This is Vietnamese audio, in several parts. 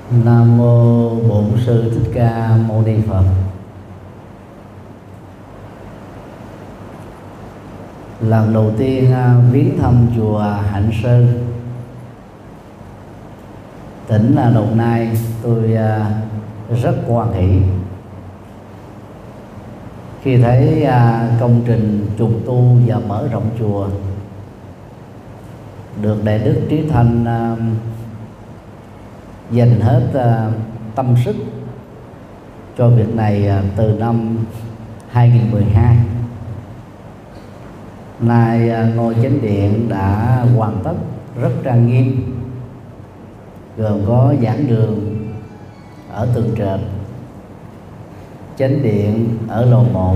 Nam mô Bổn Sư Thích Ca Mâu Ni Phật. Lần đầu tiên viếng thăm chùa Hạnh Sơn, tỉnh Đồng Nai, tôi rất hoan hỷ khi thấy công trình trùng tu và mở rộng chùa được Đại Đức Trí Thanh dành hết tâm sức cho việc này từ năm 2012. Nay ngôi chánh điện đã hoàn tất rất trang nghiêm, gồm có giảng đường ở tường trệt, chánh điện ở lầu 1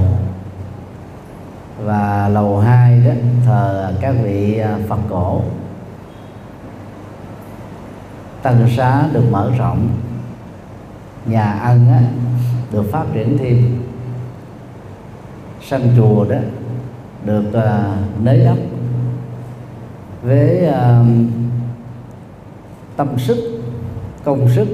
và lầu 2 đó thờ các vị Phật cổ. Tăng xá được mở rộng, nhà ăn được phát triển thêm, sân chùa đó được nới đắp với tâm sức, công sức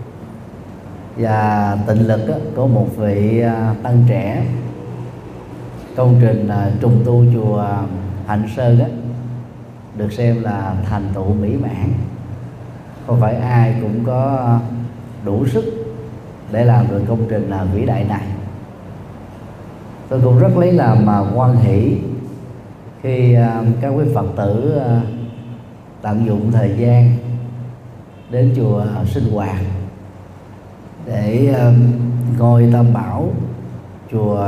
và tịnh lực của một vị tăng trẻ. Công trình trùng tu chùa Hạnh Sơn được xem là thành tựu mỹ mãn. Không phải ai cũng có đủ sức để làm được công trình vĩ đại này. Tôi cũng rất lấy làm hoan hỷ khi các quý Phật tử tận dụng thời gian đến chùa sinh hoạt để ngôi Tam Bảo chùa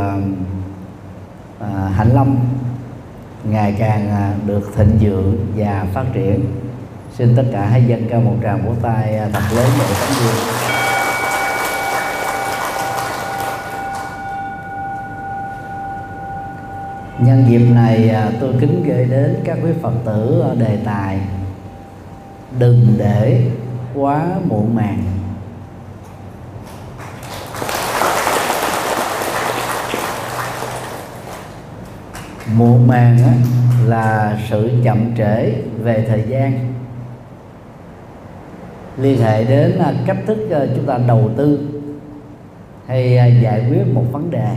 Hạnh Lâm ngày càng được thịnh vượng và phát triển. Xin tất cả hãy dâng cao một tràng vỗ tay thật lớn để tấm gương. Nhân dịp này tôi kính gửi đến các quý Phật tử đề tài đừng để quá muộn màng. Muộn màng là sự chậm trễ về thời gian, liên hệ đến cách thức chúng ta đầu tư hay giải quyết một vấn đề.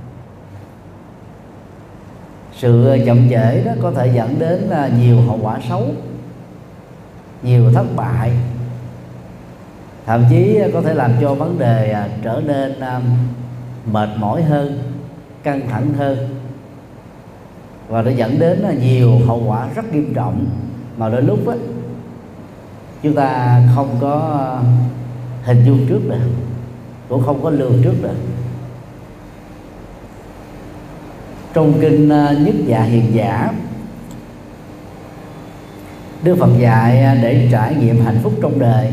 Sự chậm trễ đó có thể dẫn đến nhiều hậu quả xấu, nhiều thất bại, thậm chí có thể làm cho vấn đề trở nên mệt mỏi hơn, căng thẳng hơn, và nó dẫn đến nhiều hậu quả rất nghiêm trọng mà đôi lúc chúng ta không có hình dung trước được, cũng không có lường trước được. Trong kinh Nhất Dạ Hiền Giả, Đức Phật dạy để trải nghiệm hạnh phúc trong đời,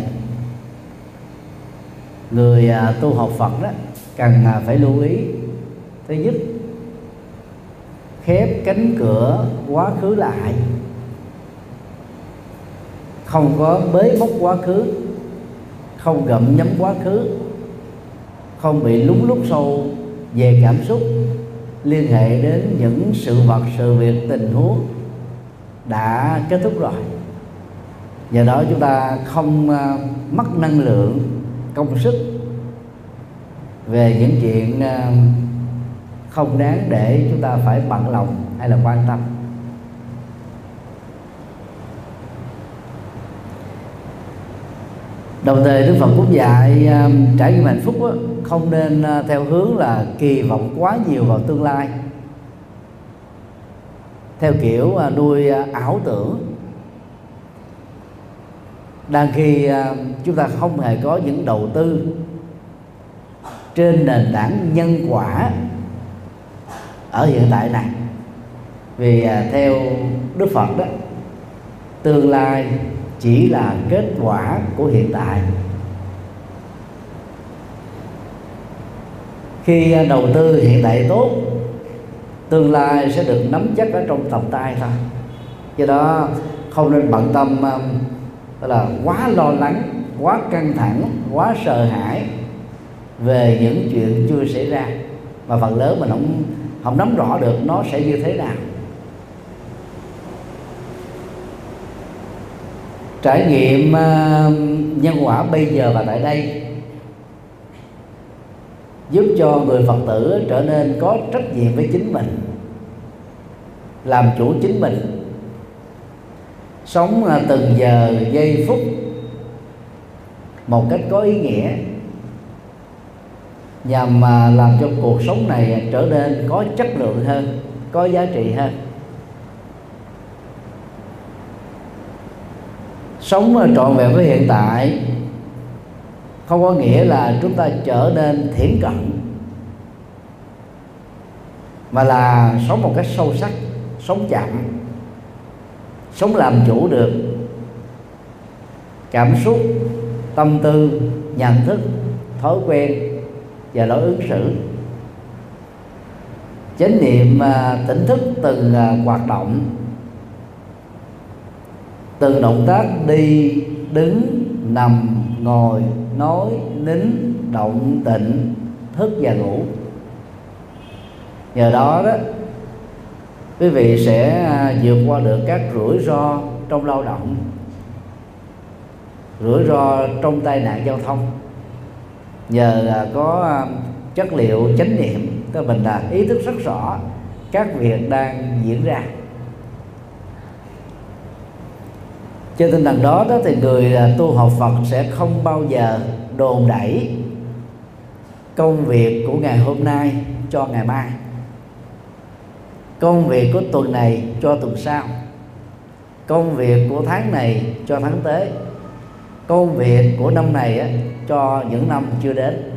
người tu học Phật đó cần phải lưu ý: thứ nhất, khép cánh cửa quá khứ lại, không có bế móc quá khứ, không gặm nhấm quá khứ, không bị lún lút sâu về cảm xúc liên hệ đến những sự vật, sự việc, tình huống đã kết thúc rồi. Nhờ đó chúng ta không mất năng lượng, công sức về những chuyện không đáng để chúng ta phải bận lòng hay là quan tâm. Đồng thời Đức Phật cũng dạy trải nghiệm hạnh phúc không nên theo hướng là kỳ vọng quá nhiều vào tương lai, theo kiểu nuôi ảo tưởng, đang khi chúng ta không hề có những đầu tư trên nền tảng nhân quả ở hiện tại này. Vì theo Đức Phật đó, tương lai chỉ là kết quả của hiện tại. Khi đầu tư hiện tại tốt, tương lai sẽ được nắm chắc ở trong tầm tay thôi. Do đó không nên bận tâm là quá lo lắng, quá căng thẳng, quá sợ hãi về những chuyện chưa xảy ra, mà phần lớn mình không nắm rõ được nó sẽ như thế nào. Trải nghiệm nhân quả bây giờ và tại đây giúp cho người Phật tử trở nên có trách nhiệm với chính mình, làm chủ chính mình, sống từng giờ giây phút một cách có ý nghĩa, nhằm làm cho cuộc sống này trở nên có chất lượng hơn, có giá trị hơn. Sống trọn vẹn với hiện tại không có nghĩa là chúng ta trở nên thiển cận, mà là sống một cách sâu sắc, sống chậm, sống làm chủ được cảm xúc, tâm tư, nhận thức, thói quen và lối ứng xử. Chánh niệm tỉnh thức từng hoạt động, từng động tác đi, đứng, nằm, ngồi, nói, nín, động, tịnh, thức và ngủ. Nhờ đó quý vị sẽ vượt qua được các rủi ro trong lao động, rủi ro trong tai nạn giao thông, nhờ có chất liệu chánh niệm, tức là mình là ý thức rất rõ các việc đang diễn ra. Trên tinh thần đó thì người tu học Phật sẽ không bao giờ đồn đẩy công việc của ngày hôm nay cho ngày mai, công việc của tuần này cho tuần sau, công việc của tháng này cho tháng tới, công việc của năm này cho những năm chưa đến.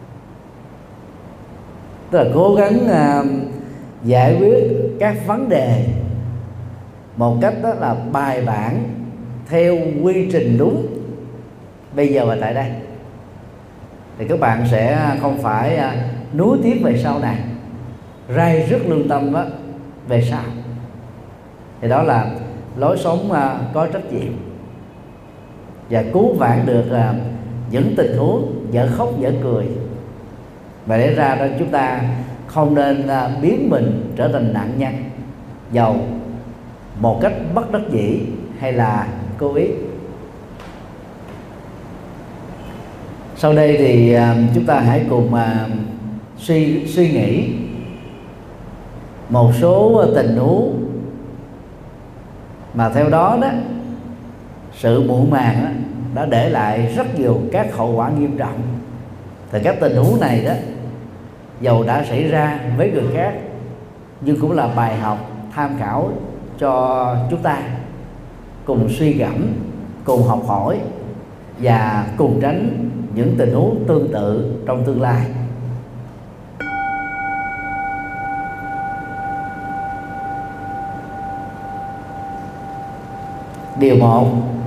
Tức là cố gắng giải quyết các vấn đề một cách đó là bài bản, theo quy trình đúng bây giờ và tại đây, thì các bạn sẽ không phải nuối tiếc về sau này, rai rứt lương tâm về sau. Thì đó là lối sống có trách nhiệm và cứu vãn được những tình huống dở khóc dở cười. Và để ra đó chúng ta không nên biến mình trở thành nạn nhân, dầu một cách bất đắc dĩ hay là cố ý. Sau đây thì chúng ta hãy cùng suy nghĩ một số tình huống mà theo đó sự muộn màng đã để lại rất nhiều các hậu quả nghiêm trọng. Thì các tình huống này dầu đã xảy ra với người khác nhưng cũng là bài học tham khảo cho chúng ta cùng suy gẫm, cùng học hỏi và cùng tránh những tình huống tương tự trong tương lai. Điều 1,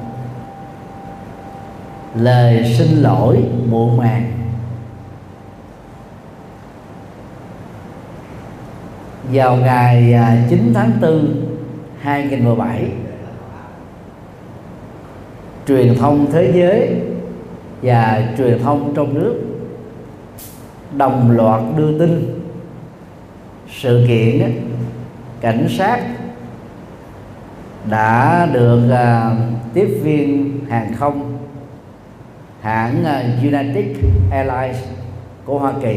lời xin lỗi muộn màng. Vào ngày 9 tháng 4 2017, truyền thông thế giới và truyền thông trong nước đồng loạt đưa tin sự kiện cảnh sát đã được tiếp viên hàng không hãng United Airlines của Hoa Kỳ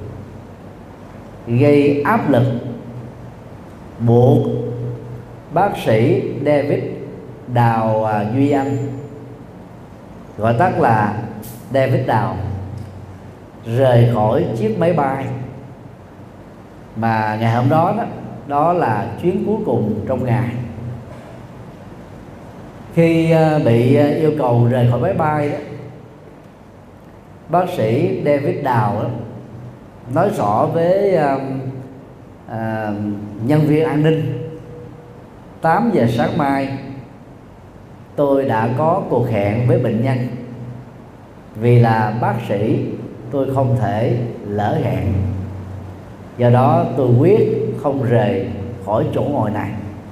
gây áp lực buộc bác sĩ David Đào Duy Anh, gọi tắt là David Đào, rời khỏi chiếc máy bay mà ngày hôm đó là chuyến cuối cùng trong ngày. Khi bị yêu cầu rời khỏi máy bay bác sĩ David Đào nói rõ với nhân viên an ninh: 8 giờ sáng mai tôi đã có cuộc hẹn với bệnh nhân, vì là bác sĩ tôi không thể lỡ hẹn, do đó tôi quyết không rời khỏi chỗ ngồi này.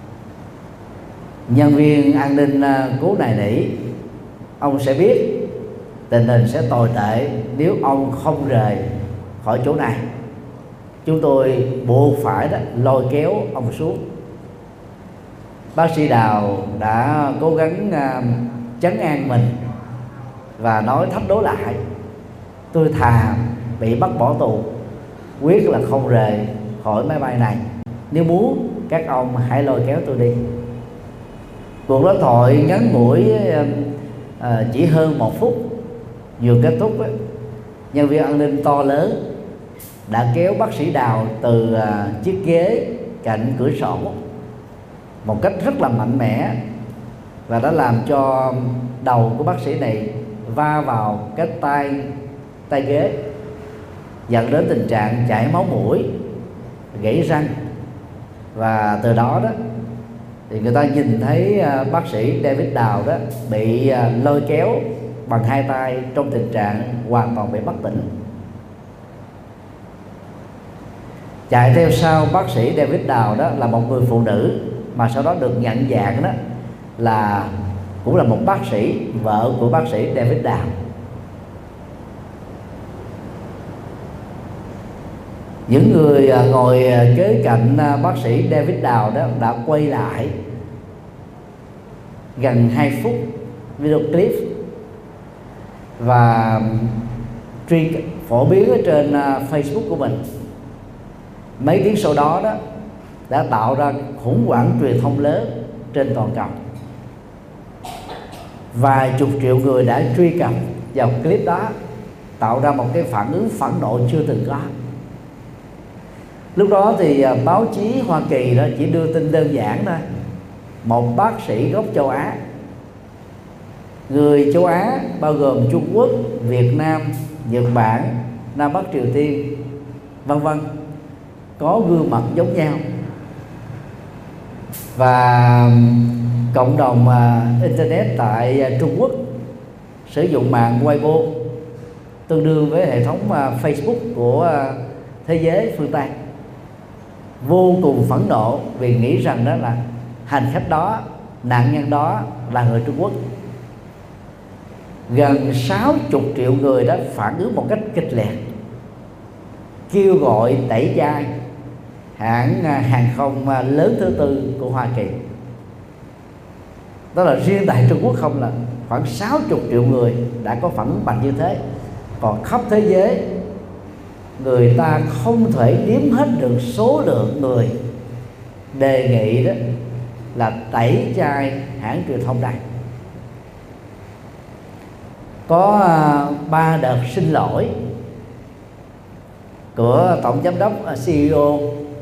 Nhân viên an ninh cố nài nỉ: ông sẽ biết tình hình sẽ tồi tệ nếu ông không rời khỏi chỗ này, chúng tôi buộc phải lôi kéo ông xuống. Bác sĩ Đào đã cố gắng trấn an mình và nói thách đố lại: tôi thà bị bắt bỏ tù, quyết là không rời khỏi máy bay này. Nếu muốn, các ông hãy lôi kéo tôi đi. Cuộc đối thoại ngắn ngủi chỉ hơn 1 phút, vừa kết thúc ấy, nhân viên an ninh to lớn đã kéo bác sĩ Đào từ chiếc ghế cạnh cửa sổ một cách rất là mạnh mẽ, và đã làm cho đầu của bác sĩ này va vào cái tay ghế, dẫn đến tình trạng chảy máu mũi, gãy răng. Và từ đó thì người ta nhìn thấy bác sĩ David Đào đó bị lôi kéo bằng 2 tay trong tình trạng hoàn toàn bị bất tỉnh. Chạy theo sau bác sĩ David Đào đó là một người phụ nữ mà sau đó được nhận dạng đó là cũng là một bác sĩ, vợ của bác sĩ David Đào. Những người ngồi kế cạnh bác sĩ David Đào đó đã quay lại gần 2 phút video clip và phổ biến ở trên Facebook của mình. Mấy tiếng sau đó đã tạo ra khủng hoảng truyền thông lớn trên toàn cầu. Vài chục triệu người đã truy cập vào clip đó, tạo ra một cái phản ứng phẫn nộ chưa từng có. Lúc đó thì báo chí Hoa Kỳ đó chỉ đưa tin đơn giản thôi: một bác sĩ gốc châu Á, người châu Á bao gồm Trung Quốc, Việt Nam, Nhật Bản, Nam Bắc Triều Tiên, vân vân, có gương mặt giống nhau. Và cộng đồng internet tại Trung Quốc sử dụng mạng Weibo, tương đương với hệ thống Facebook của thế giới phương Tây, vô cùng phẫn nộ vì nghĩ rằng đó là hành khách đó, nạn nhân đó là người Trung Quốc. Gần 60 triệu người đã phản ứng một cách kịch liệt, kêu gọi tẩy chay hãng hàng không lớn thứ 4 của Hoa Kỳ. Đó là riêng tại Trung Quốc không, là khoảng 60 triệu người đã có phản ứng mạnh như thế. Còn khắp thế giới, người ta không thể đếm hết được số lượng người đề nghị đó là tẩy chay hãng truyền thông này. Có 3 đợt xin lỗi của tổng giám đốc CEO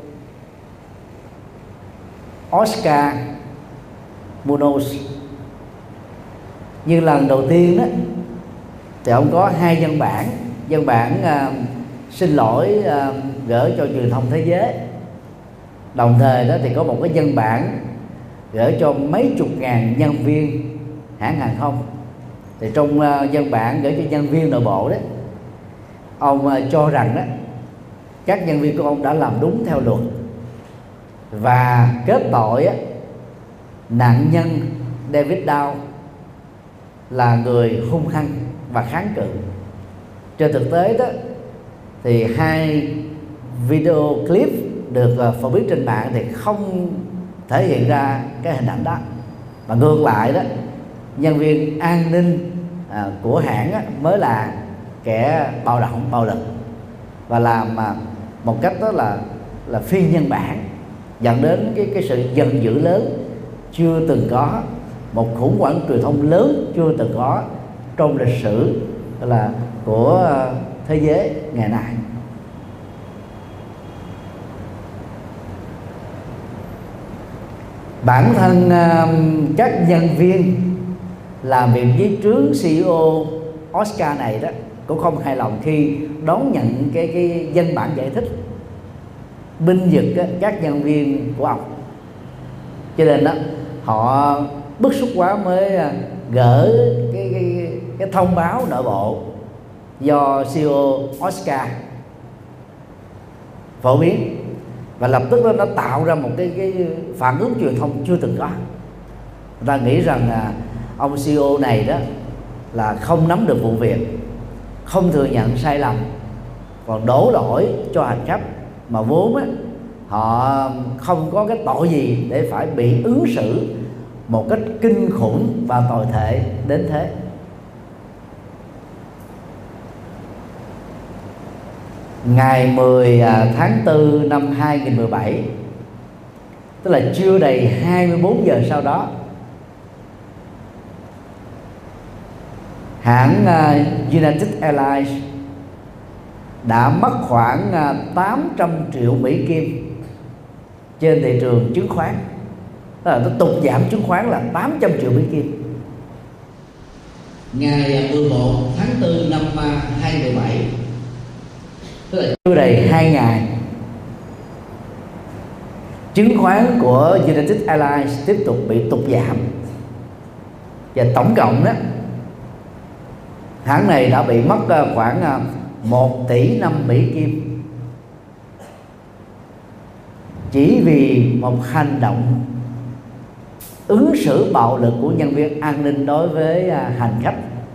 Oscar Munoz. Nhưng lần đầu tiên đó thì ông có 2 văn bản xin lỗi gửi cho truyền thông thế giới. Đồng thời đó thì có một cái văn bản gửi cho mấy chục ngàn nhân viên hãng hàng không. Thì trong văn bản gửi cho nhân viên nội bộ đấy, ông cho rằng đó các nhân viên của ông đã làm đúng theo luật và kết tội nạn nhân David Dow là người hung hăng và kháng cự. Trên thực tế đó thì 2 video clip được phổ biến trên mạng thì không thể hiện ra cái hình ảnh đó, mà ngược lại đó, nhân viên an ninh của hãng mới là kẻ bạo động, bạo lực và làm một cách đó là phi nhân bản, dẫn đến cái sự giận dữ lớn chưa từng có, một khủng hoảng truyền thông lớn chưa từng có trong lịch sử là của thế giới ngày nay. Bản thân các nhân viên làm việc với trướng CEO Oscar này đó cũng không hài lòng khi đón nhận cái văn bản giải thích binh vực các nhân viên của ông. Cho nên đó họ bức xúc quá mới gửi cái thông báo nội bộ do CEO Oscar phổ biến, và lập tức đó nó tạo ra một cái phản ứng truyền thông chưa từng có. Người ta nghĩ rằng ông CEO này đó là không nắm được vụ việc, không thừa nhận sai lầm, còn đổ lỗi cho hành khách, mà vốn họ không có cái tội gì để phải bị ứng xử một cách kinh khủng và tồi tệ đến thế. Ngày 10 tháng 4 năm 2017, tức là chưa đầy 24 giờ sau đó, hãng United Airlines đã mất khoảng 800 triệu Mỹ Kim trên thị trường chứng khoán. Tức là nó tụt giảm chứng khoán là 800 triệu Mỹ Kim. Ngày 11 tháng 4 năm 2017, tức là chưa đầy 2 ngày, chứng khoán của United Airlines tiếp tục bị tụt giảm, và tổng cộng đó hãng này đã bị mất khoảng 1 tỷ 5 Mỹ Kim chỉ vì một hành động ứng xử bạo lực của nhân viên an ninh đối với hành khách.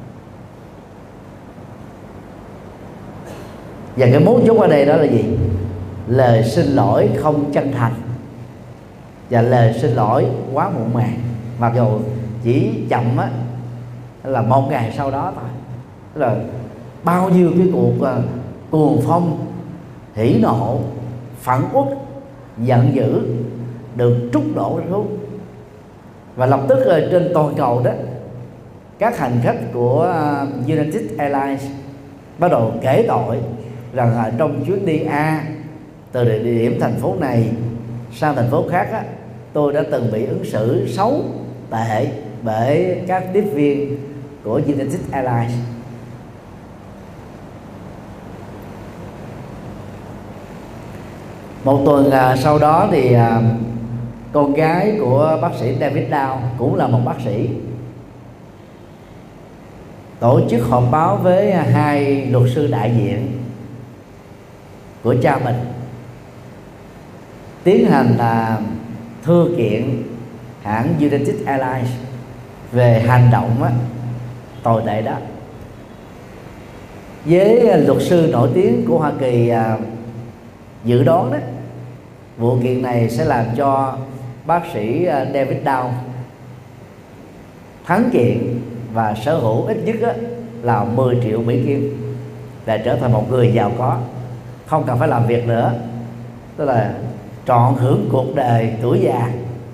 Và cái mấu chốt ở đây đó là gì? Lời xin lỗi không chân thành và lời xin lỗi quá muộn màng, mặc dù chỉ chậm á là 1 ngày sau đó thôi. Tức là bao nhiêu cái cuộc cuồng phong, hỉ nộ, phẫn uất, giận dữ được trút đổ xuống, và lập tức trên toàn cầu đó, các hành khách của United Airlines bắt đầu kể tội rằng trong chuyến đi A từ địa điểm thành phố này sang thành phố khác á, tôi đã từng bị ứng xử xấu tệ bởi các tiếp viên của United Airlines. Một tuần sau đó thì con gái của bác sĩ David Dow, cũng là một bác sĩ, tổ chức họp báo với 2 luật sư đại diện của cha mình, tiến hành thư kiện hãng United Airlines về hành động tồi tệ đó. Với luật sư nổi tiếng của Hoa Kỳ dự đoán đó, vụ kiện này sẽ làm cho bác sĩ David Dow thắng kiện và sở hữu ít nhất là 10 triệu Mỹ Kim, để trở thành một người giàu có, không cần phải làm việc nữa, tức là trọn hưởng cuộc đời tuổi già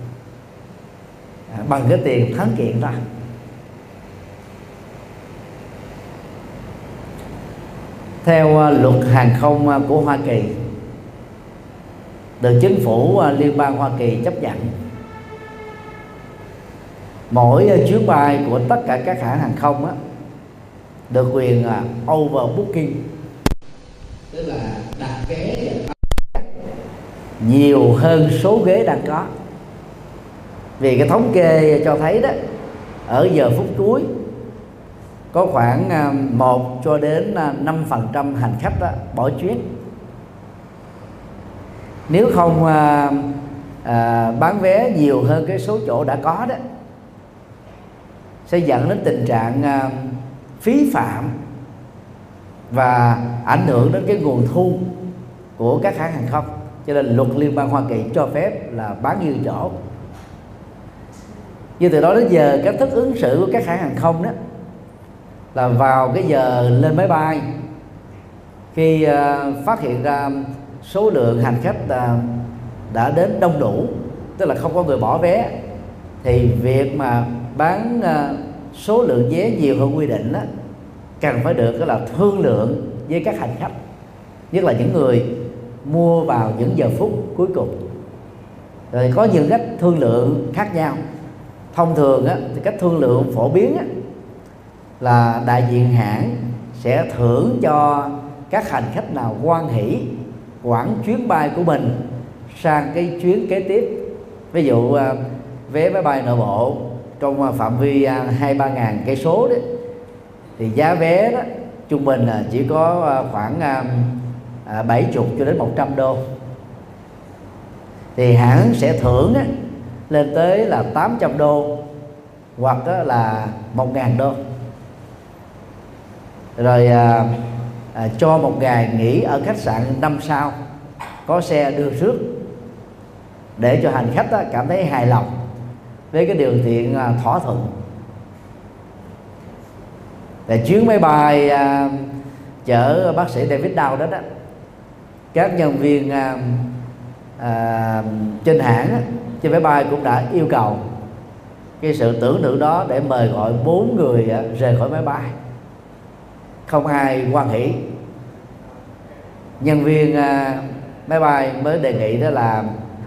bằng cái tiền thắng kiện đó. Theo luật hàng không của Hoa Kỳ, được chính phủ liên bang Hoa Kỳ chấp nhận, mỗi chuyến bay của tất cả các hãng hàng không được quyền overbooking, tức là đặt ghế nhiều hơn số ghế đang có. Vì cái thống kê cho thấy đó, ở giờ phút cuối có khoảng 1 cho đến 5% hành khách bỏ chuyến. Nếu không bán vé nhiều hơn cái số chỗ đã có đó, sẽ dẫn đến tình trạng phí phạm và ảnh hưởng đến cái nguồn thu của các hãng hàng không. Cho nên luật liên bang Hoa Kỳ cho phép là bán nhiều chỗ. Như từ đó đến giờ, cách thức ứng xử của các hãng hàng không đó là vào cái giờ lên máy bay, khi phát hiện ra số lượng hành khách đã đến đông đủ, tức là không có người bỏ vé, thì việc mà bán số lượng vé nhiều hơn quy định cần phải được là thương lượng với các hành khách, nhất là những người mua vào những giờ phút cuối cùng. Rồi có những cách thương lượng khác nhau. Thông thường thì cách thương lượng phổ biến là đại diện hãng sẽ thưởng cho các hành khách nào hoan hỷ hoãn chuyến bay của mình sang cái chuyến kế tiếp. Ví dụ vé máy bay nội bộ trong phạm vi 2-3 ngàn cây số đấy, thì giá vé đó trung bình là chỉ có khoảng 70 cho đến 100 đô, thì hãng sẽ thưởng lên tới là 800 đô hoặc là 1.000 đô, rồi cho một ngày nghỉ ở khách sạn 5 sao có xe đưa rước, để cho hành khách cảm thấy hài lòng với cái điều kiện thỏa thuận. Tại chuyến máy bay chở bác sĩ David Dow đó, các nhân viên trên hãng trên máy bay cũng đã yêu cầu cái sự tưởng tượng đó để mời gọi 4 người rời khỏi máy bay. Không ai hoan hỉ. Nhân viên máy bay mới đề nghị đó là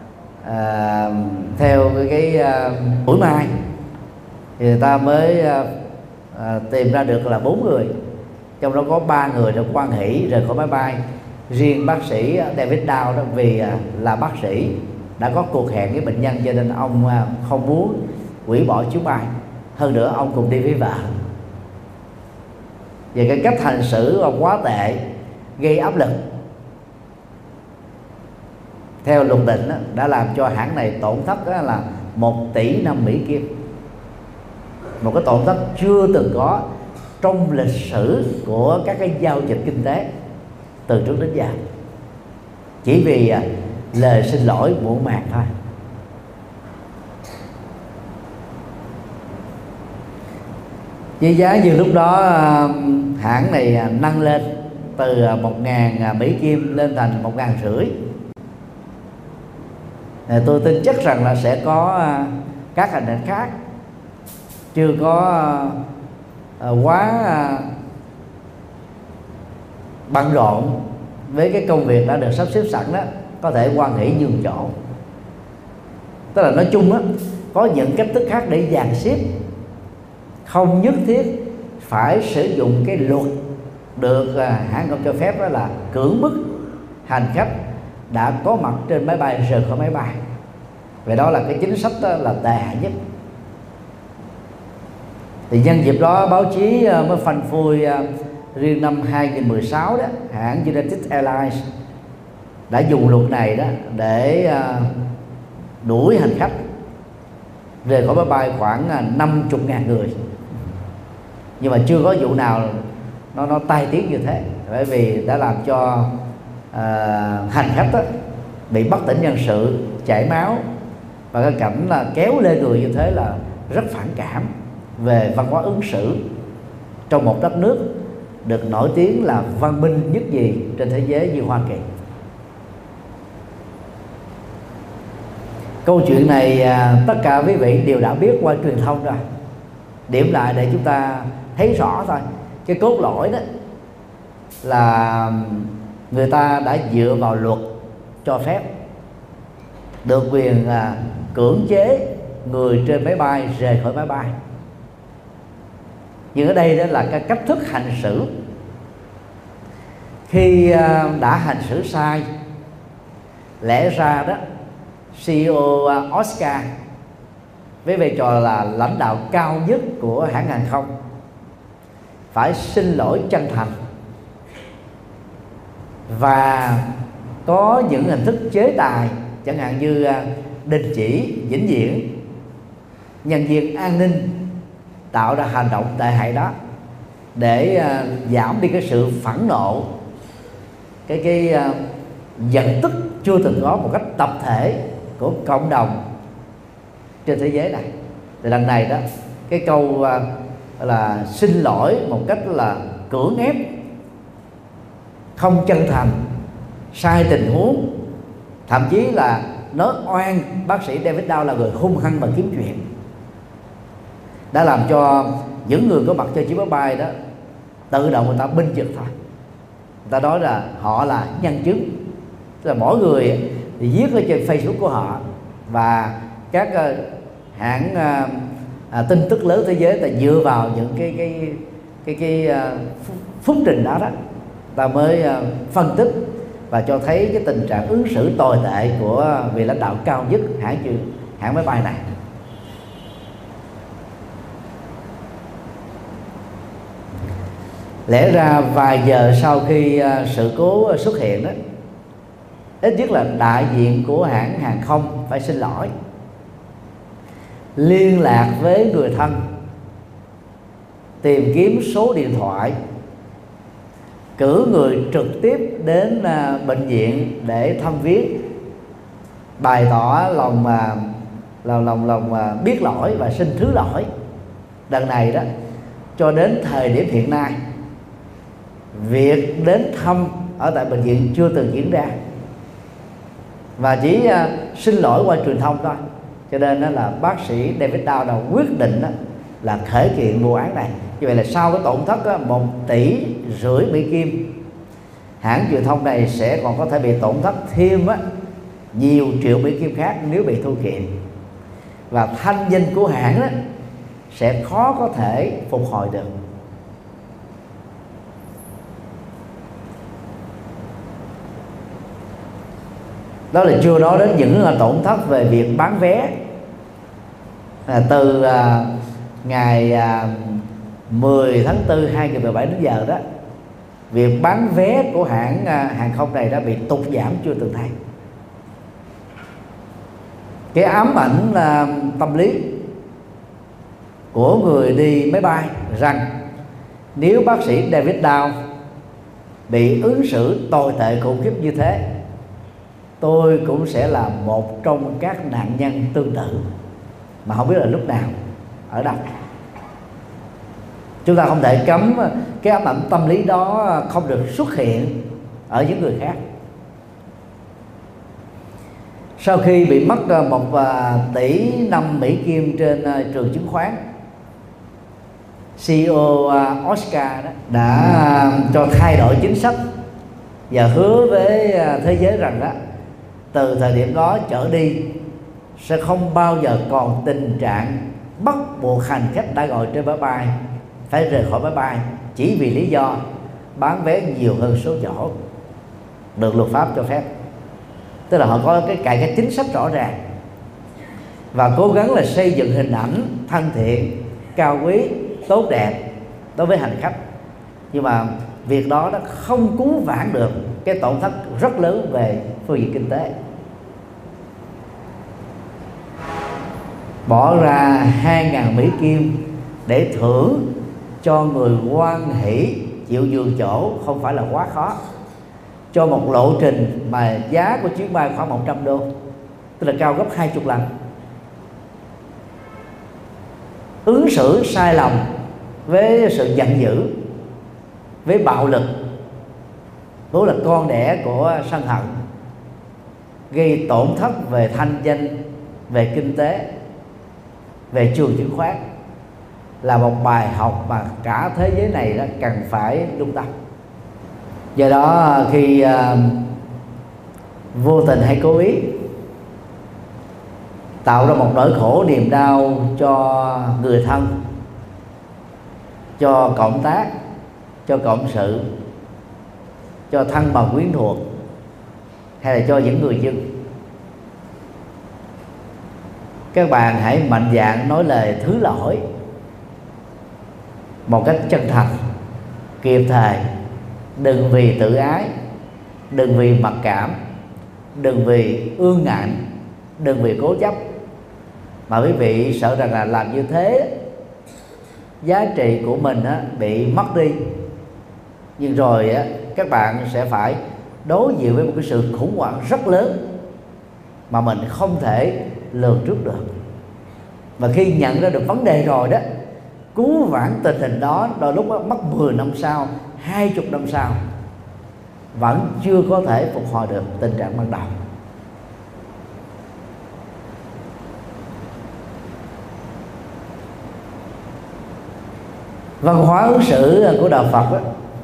theo cái buổi mai thì người ta mới tìm ra được là 4 người, trong đó có 3 người đã hoan hỉ rời khỏi máy bay. Riêng bác sĩ David Dow đó, vì là bác sĩ đã có cuộc hẹn với bệnh nhân cho nên ông không muốn hủy bỏ chuyến bay. Hơn nữa ông cùng đi với vợ. Về cái cách hành xử quá tệ, gây áp lực, theo luật định đã làm cho hãng này tổn thất là 1 tỷ năm Mỹ Kim. Một cái tổn thất chưa từng có trong lịch sử của các cái giao dịch kinh tế từ trước đến giờ, chỉ vì lời xin lỗi muộn màng thôi. Với giá như lúc đó hãng này nâng lên từ 1.000 Mỹ Kim lên thành 1.500. Tôi tin chắc rằng là sẽ có các hành động khác chưa có quá bận rộn với cái công việc đã được sắp xếp sẵn đó, có thể hoan hỷ nhường chỗ. Tức là nói chung á, có những cách thức khác để dàn xếp, không nhất thiết phải sử dụng cái luật được hãng không cho phép, đó là cưỡng bức hành khách đã có mặt trên máy bay rời khỏi máy bay. Vậy đó là cái chính sách đó là tệ hại nhất. Thì nhân dịp đó báo chí mới phanh phui riêng năm 2016 đó, hãng United Airlines đã dùng luật này đó để đuổi hành khách rời khỏi máy bay khoảng 50.000 người. Nhưng mà chưa có vụ nào nó tai tiếng như thế, bởi vì đã làm cho hành khách đó bị bất tỉnh nhân sự, chảy máu, và cái cảnh là kéo lê người như thế là rất phản cảm về văn hóa ứng xử trong một đất nước được nổi tiếng là văn minh nhất nhì trên thế giới như Hoa Kỳ. Câu chuyện này tất cả quý vị đều đã biết qua truyền thông rồi. Điểm lại để chúng ta thấy rõ thôi. Cái cốt lõi đó là người ta đã dựa vào luật cho phép được quyền cưỡng chế người trên máy bay rời khỏi máy bay. Nhưng ở đây đó là cái cách thức hành xử. Khi đã hành xử sai, lẽ ra đó CEO Oscar với vai trò là lãnh đạo cao nhất của hãng hàng không phải xin lỗi chân thành và có những hình thức chế tài, chẳng hạn như đình chỉ vĩnh viễn nhân viên an ninh tạo ra hành động tệ hại đó, để giảm đi cái sự phẫn nộ, cái giận tức chưa từng có một cách tập thể của cộng đồng trên thế giới này. Thì lần này đó, cái câu là xin lỗi một cách là cưỡng ép, không chân thành, sai tình huống, thậm chí là nói oan bác sĩ David Dow là người hung hăng và kiếm chuyện, đã làm cho những người có mặt trên chiếc máy bay đó tự động người ta binh vực thôi. Người ta nói là họ là nhân chứng, tức là mỗi người thì viết ở trên Facebook của họ, và các hãng tin tức lớn thế giới ta dựa vào những cái phúc trình đó đó, ta mới phân tích và cho thấy cái tình trạng ứng xử tồi tệ của vị lãnh đạo cao nhất hãng máy bay này. Lẽ ra vài giờ sau khi sự cố xuất hiện đó, ít nhất là đại diện của hãng hàng không phải xin lỗi, liên lạc với người thân, tìm kiếm số điện thoại, cử người trực tiếp đến bệnh viện để thăm viếng, bày tỏ lòng lòng biết lỗi và xin thứ lỗi. Lần này đó, cho đến thời điểm hiện nay, việc đến thăm ở tại bệnh viện chưa từng diễn ra, và chỉ xin lỗi qua truyền thông thôi. Cho nên đó là bác sĩ David Dow đã quyết định đó là khởi kiện vụ án này. Như vậy là sau cái tổn thất 1,5 tỷ Mỹ Kim, hãng truyền thông này sẽ còn có thể bị tổn thất thêm nhiều triệu Mỹ Kim khác nếu bị thua kiện, và thanh danh của hãng đó sẽ khó có thể phục hồi được. Đó là chưa nói đến những tổn thất về việc bán vé. Từ ngày 10 tháng 4 2017 đến giờ đó, việc bán vé của hãng hàng không này đã bị tụt giảm chưa từng thấy. Cái ám ảnh tâm lý của người đi máy bay rằng nếu bác sĩ David Dow bị ứng xử tồi tệ khủng khiếp như thế, tôi cũng sẽ là một trong các nạn nhân tương tự, mà không biết là lúc nào, ở đâu. Chúng ta không thể cấm cái ám ảnh tâm lý đó không được xuất hiện ở những người khác. Sau khi bị mất 1,5 tỷ Mỹ Kim trên trường chứng khoán, CEO Oscar đó đã cho thay đổi chính sách và hứa với thế giới rằng đó, từ thời điểm đó trở đi sẽ không bao giờ còn tình trạng bắt buộc hành khách đã ngồi trên máy bay phải rời khỏi máy bay chỉ vì lý do bán vé nhiều hơn số chỗ được luật pháp cho phép. Tức là họ có cái cải cách chính sách rõ ràng và cố gắng là xây dựng hình ảnh thân thiện, cao quý, tốt đẹp đối với hành khách. Nhưng mà việc đó nó không cứu vãn được cái tổn thất rất lớn về phương diện kinh tế. Bỏ ra 2.000 Mỹ Kim để thưởng cho người hoan hỷ chịu nhường chỗ không phải là quá khó, cho một lộ trình mà giá của chuyến bay khoảng 100 đô, tức là cao gấp 20 lần. Ứng xử sai lầm với sự giận dữ, với bạo lực, đó là con đẻ của sân hận, gây tổn thất về thanh danh, về kinh tế, về trường chứng khoán, là một bài học mà cả thế giới này đó cần phải lưu tâm. Do đó khi vô tình hay cố ý tạo ra một nỗi khổ niềm đau cho người thân, cho cộng tác, cho cộng sự, cho thân bằng quyến thuộc, hay là cho những người dân, các bạn hãy mạnh dạn nói lời thứ lỗi một cách chân thành, kịp thời. Đừng vì tự ái, đừng vì mặc cảm, đừng vì ương ngạnh, đừng vì cố chấp, mà quý vị sợ rằng là làm như thế giá trị của mình bị mất đi. Nhưng rồi các bạn sẽ phải đối diện với một cái sự khủng hoảng rất lớn mà mình không thể lường trước được. Và khi nhận ra được vấn đề rồi đó, cứu vãn tình hình đó đôi lúc mất 10 năm sau, 20 năm sau vẫn chưa có thể phục hồi được tình trạng ban đầu. Văn hóa ứng xử của đạo Phật đó,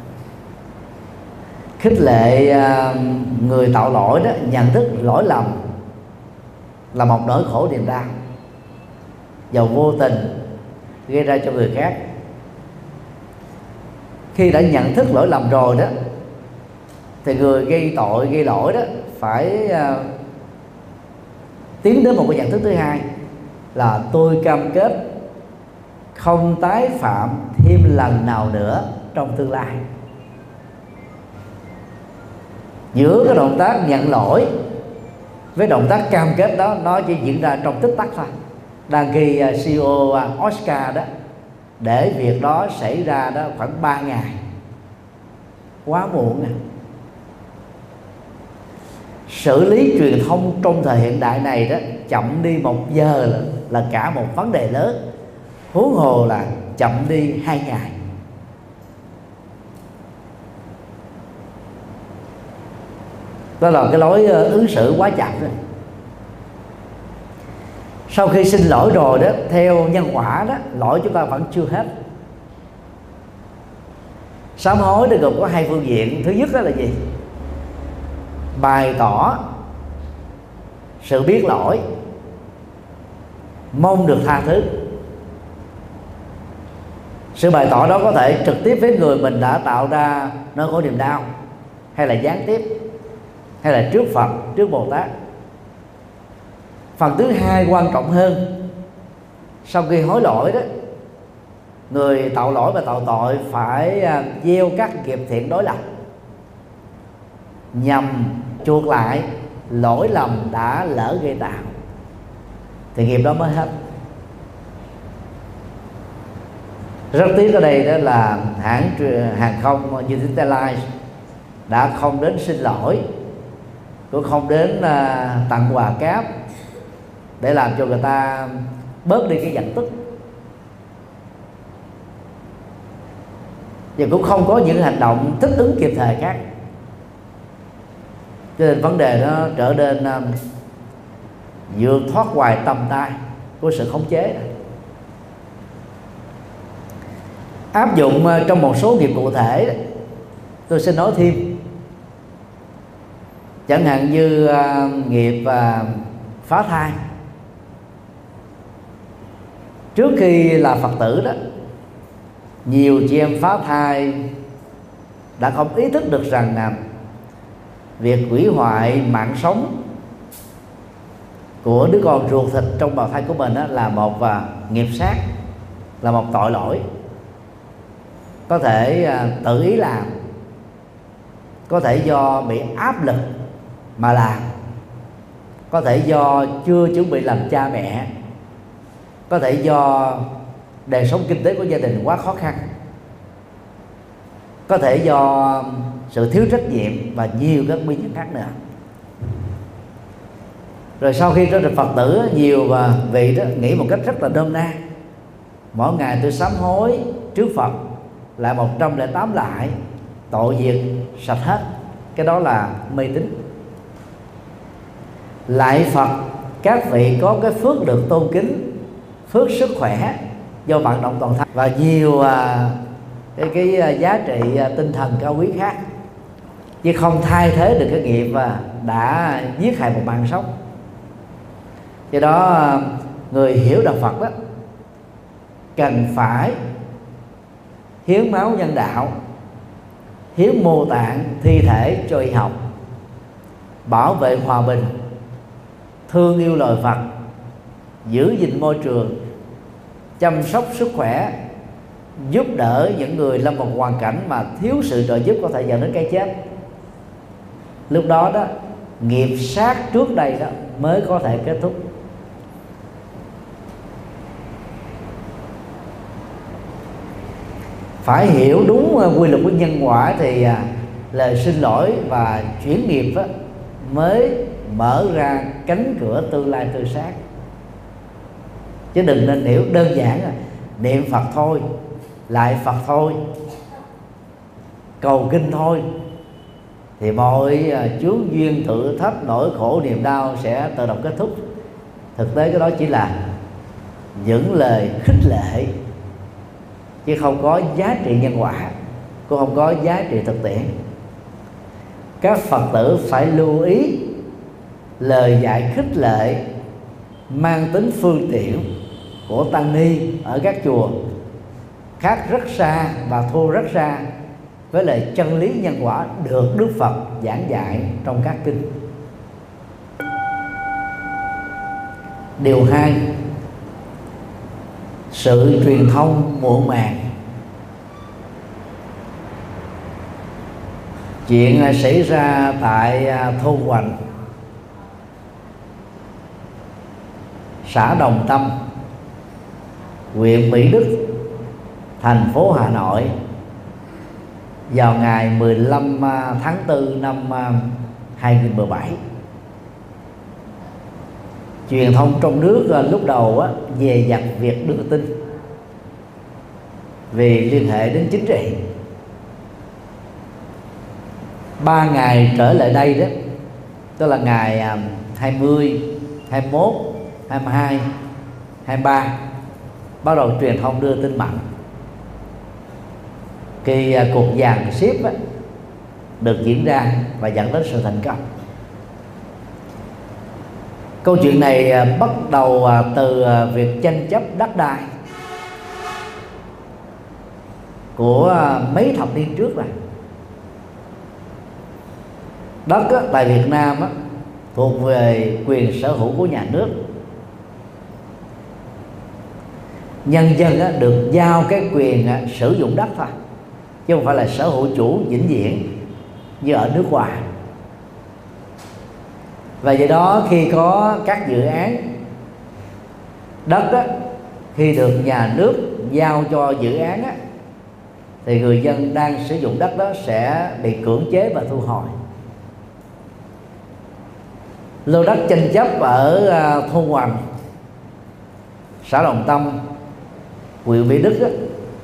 khích lệ người tạo lỗi đó nhận thức lỗi lầm là một nỗi khổ niềm đau, dầu vô tình gây ra cho người khác. Khi đã nhận thức lỗi lầm rồi đó, thì người gây tội, gây lỗi đó phải tiến đến một cái nhận thức thứ hai là tôi cam kết không tái phạm thêm lần nào nữa trong tương lai. Giữa cái động tác nhận lỗi với động tác cam kết đó, nó chỉ diễn ra trong tích tắc thôi. Đang khi CEO Oscar đó để việc đó xảy ra đó khoảng 3 ngày, quá muộn. xử lý truyền thông trong thời hiện đại này đó, chậm đi 1 giờ là cả một vấn đề lớn, huống hồ là chậm đi 2 ngày. Đó là cái lối ứng xử quá chậm đó. Sau khi xin lỗi rồi đó, theo nhân quả đó, lỗi chúng ta vẫn chưa hết. Sám hối nó gồm có 2 phương diện. Thứ nhất đó là gì? Bày tỏ sự biết lỗi, mong được tha thứ. Sự bày tỏ đó có thể trực tiếp với người mình đã tạo ra nỗi khổ niềm đau, hay là gián tiếp, hay là trước Phật, trước Bồ Tát. Phần thứ hai quan trọng hơn, sau khi hối lỗi đó, người tạo lỗi và tạo tội phải gieo các nghiệp thiện đối lập, nhằm chuộc lại lỗi lầm đã lỡ gây tạo, thì nghiệp đó mới hết. Rất tiếc ở đây đó là hãng hàng không United Airlines đã không đến xin lỗi, cũng không đến tặng quà cáp để làm cho người ta bớt đi cái giận tức, và cũng không có những hành động thích ứng kịp thời khác. Cho nên vấn đề nó trở nên vượt thoát ngoài tầm tay của sự khống chế. Áp dụng trong một số nghiệp cụ thể, tôi xin nói thêm. Chẳng hạn như nghiệp phá thai. Trước khi là Phật tử đó, nhiều chị em phá thai đã không ý thức được rằng việc hủy hoại mạng sống của đứa con ruột thịt trong bào thai của mình đó là một nghiệp sát, là một tội lỗi. Có thể tự ý làm, có thể do bị áp lực mà làm, có thể do chưa chuẩn bị làm cha mẹ, có thể do đời sống kinh tế của gia đình quá khó khăn, có thể do sự thiếu trách nhiệm và nhiều các nguyên nhân khác nữa. Rồi sau khi trở thành Phật tử, nhiều vị đó nghĩ một cách rất là nôm na: mỗi ngày tôi sám hối trước Phật lại 108 lại, tội diệt sạch hết. Cái đó là mê tín. Lại Phật, các vị có cái phước được tôn kính, phước sức khỏe do vận động toàn thân và nhiều cái giá trị tinh thần cao quý khác, chứ không thay thế được cái nghiệp đã giết hại một mạng sống. Do đó người hiểu đạo Phật đó cần phải hiến máu nhân đạo, hiến mô tạng thi thể cho y học, bảo vệ hòa bình, thương yêu loài Phật, giữ gìn môi trường, chăm sóc sức khỏe, giúp đỡ những người lâm một hoàn cảnh mà thiếu sự trợ giúp có thể dẫn đến cái chết. Lúc đó đó, nghiệp sát trước đây đó mới có thể kết thúc. Phải hiểu đúng quy luật của nhân quả thì lời xin lỗi và chuyển nghiệp đó mới mở ra cánh cửa tương lai tươi sáng. Chứ đừng nên hiểu đơn giản là niệm Phật thôi, lại Phật thôi, cầu kinh thôi thì mọi chướng duyên thử thách, nỗi khổ niềm đau sẽ tự động kết thúc. Thực tế cái đó chỉ là những lời khích lệ, chứ không có giá trị nhân quả, cũng không có giá trị thực tiễn. Các Phật tử phải lưu ý lời dạy khích lệ mang tính phương tiện của tăng ni ở các chùa khác rất xa và thua rất xa với lời chân lý nhân quả được Đức Phật giảng dạy trong các kinh. Điều 2, sự truyền thông muộn màng. Chuyện xảy ra tại thôn Hoành, xã Đồng Tâm, huyện Mỹ Đức, thành phố Hà Nội vào ngày 15 tháng 4 năm 2017. Truyền thông trong nước lúc đầu dè dặt việc đưa tin vì liên hệ đến chính trị. 3 ngày trở lại đây đó, tức là ngày 20, 21, 22, 23, bắt đầu truyền thông đưa tin mạnh. Khi cuộc dàn xếp được diễn ra và dẫn đến sự thành công. Câu chuyện này bắt đầu từ việc tranh chấp đất đai của mấy thập niên trước rồi. Đất tại Việt Nam thuộc về quyền sở hữu của nhà nước. Nhân dân được giao cái quyền sử dụng đất thôi, chứ không phải là sở hữu chủ vĩnh viễn như ở nước ngoài. Và do đó khi có các dự án đất khi được nhà nước giao cho dự án thì người dân đang sử dụng đất đó sẽ bị cưỡng chế và thu hồi. Lô đất tranh chấp ở thôn Hoành, xã Đồng Tâm, huyện Mỹ Đức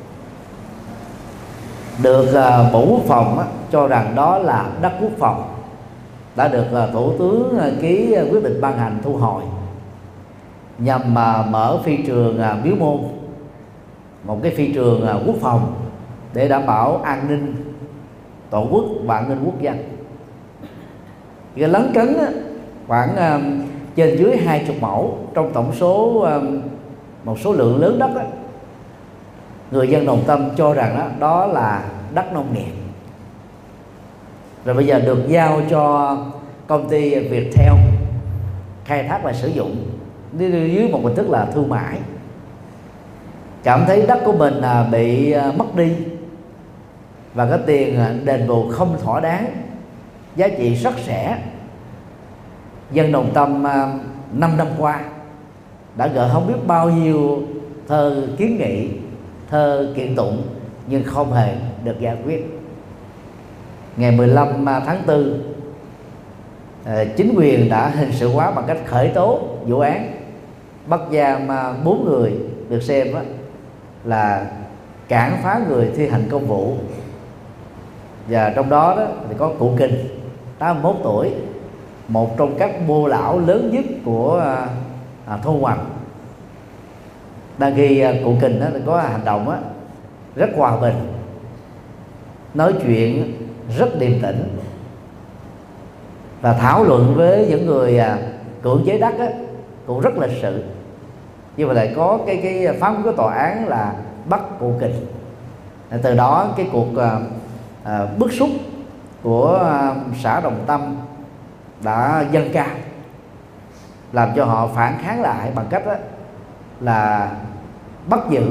được Bộ Quốc phòng cho rằng đó là đất quốc phòng, đã được Thủ tướng ký quyết định ban hành thu hồi nhằm mở phi trường Miếu Môn, một cái phi trường quốc phòng để đảm bảo an ninh tổ quốc và an ninh quốc dân. Cái lấn cấn khoảng trên dưới 20 mẫu trong tổng số một số lượng lớn đất người dân Đồng Tâm cho rằng đó là đất nông nghiệp. Rồi bây giờ được giao cho công ty Viettel khai thác và sử dụng dưới một hình thức là thương mại. Cảm thấy đất của mình bị mất đi và cái tiền đền bù không thỏa đáng, giá trị rất rẻ. Dân Đồng Tâm 5 năm qua đã gửi không biết bao nhiêu thơ kiến nghị, thơ kiện tụng nhưng không hề được giải quyết. Ngày 15 tháng 4, chính quyền đã hình sự hóa bằng cách khởi tố vụ án, bắt giam 4 người được xem là cản phá người thi hành công vụ. Và trong đó thì có cụ Kình 81 tuổi, một trong các bô lão lớn nhất của thôn Hoành. Đang khi cụ Kình thì có hành động rất hòa bình, nói chuyện rất điềm tĩnh và thảo luận với những người cưỡng chế đất cũng rất lịch sự. Nhưng mà lại có cái phán quyết của tòa án là bắt cụ Kình. Từ đó cái cuộc bức xúc của xã Đồng Tâm đã dâng cao, làm cho họ phản kháng lại bằng cách là bắt giữ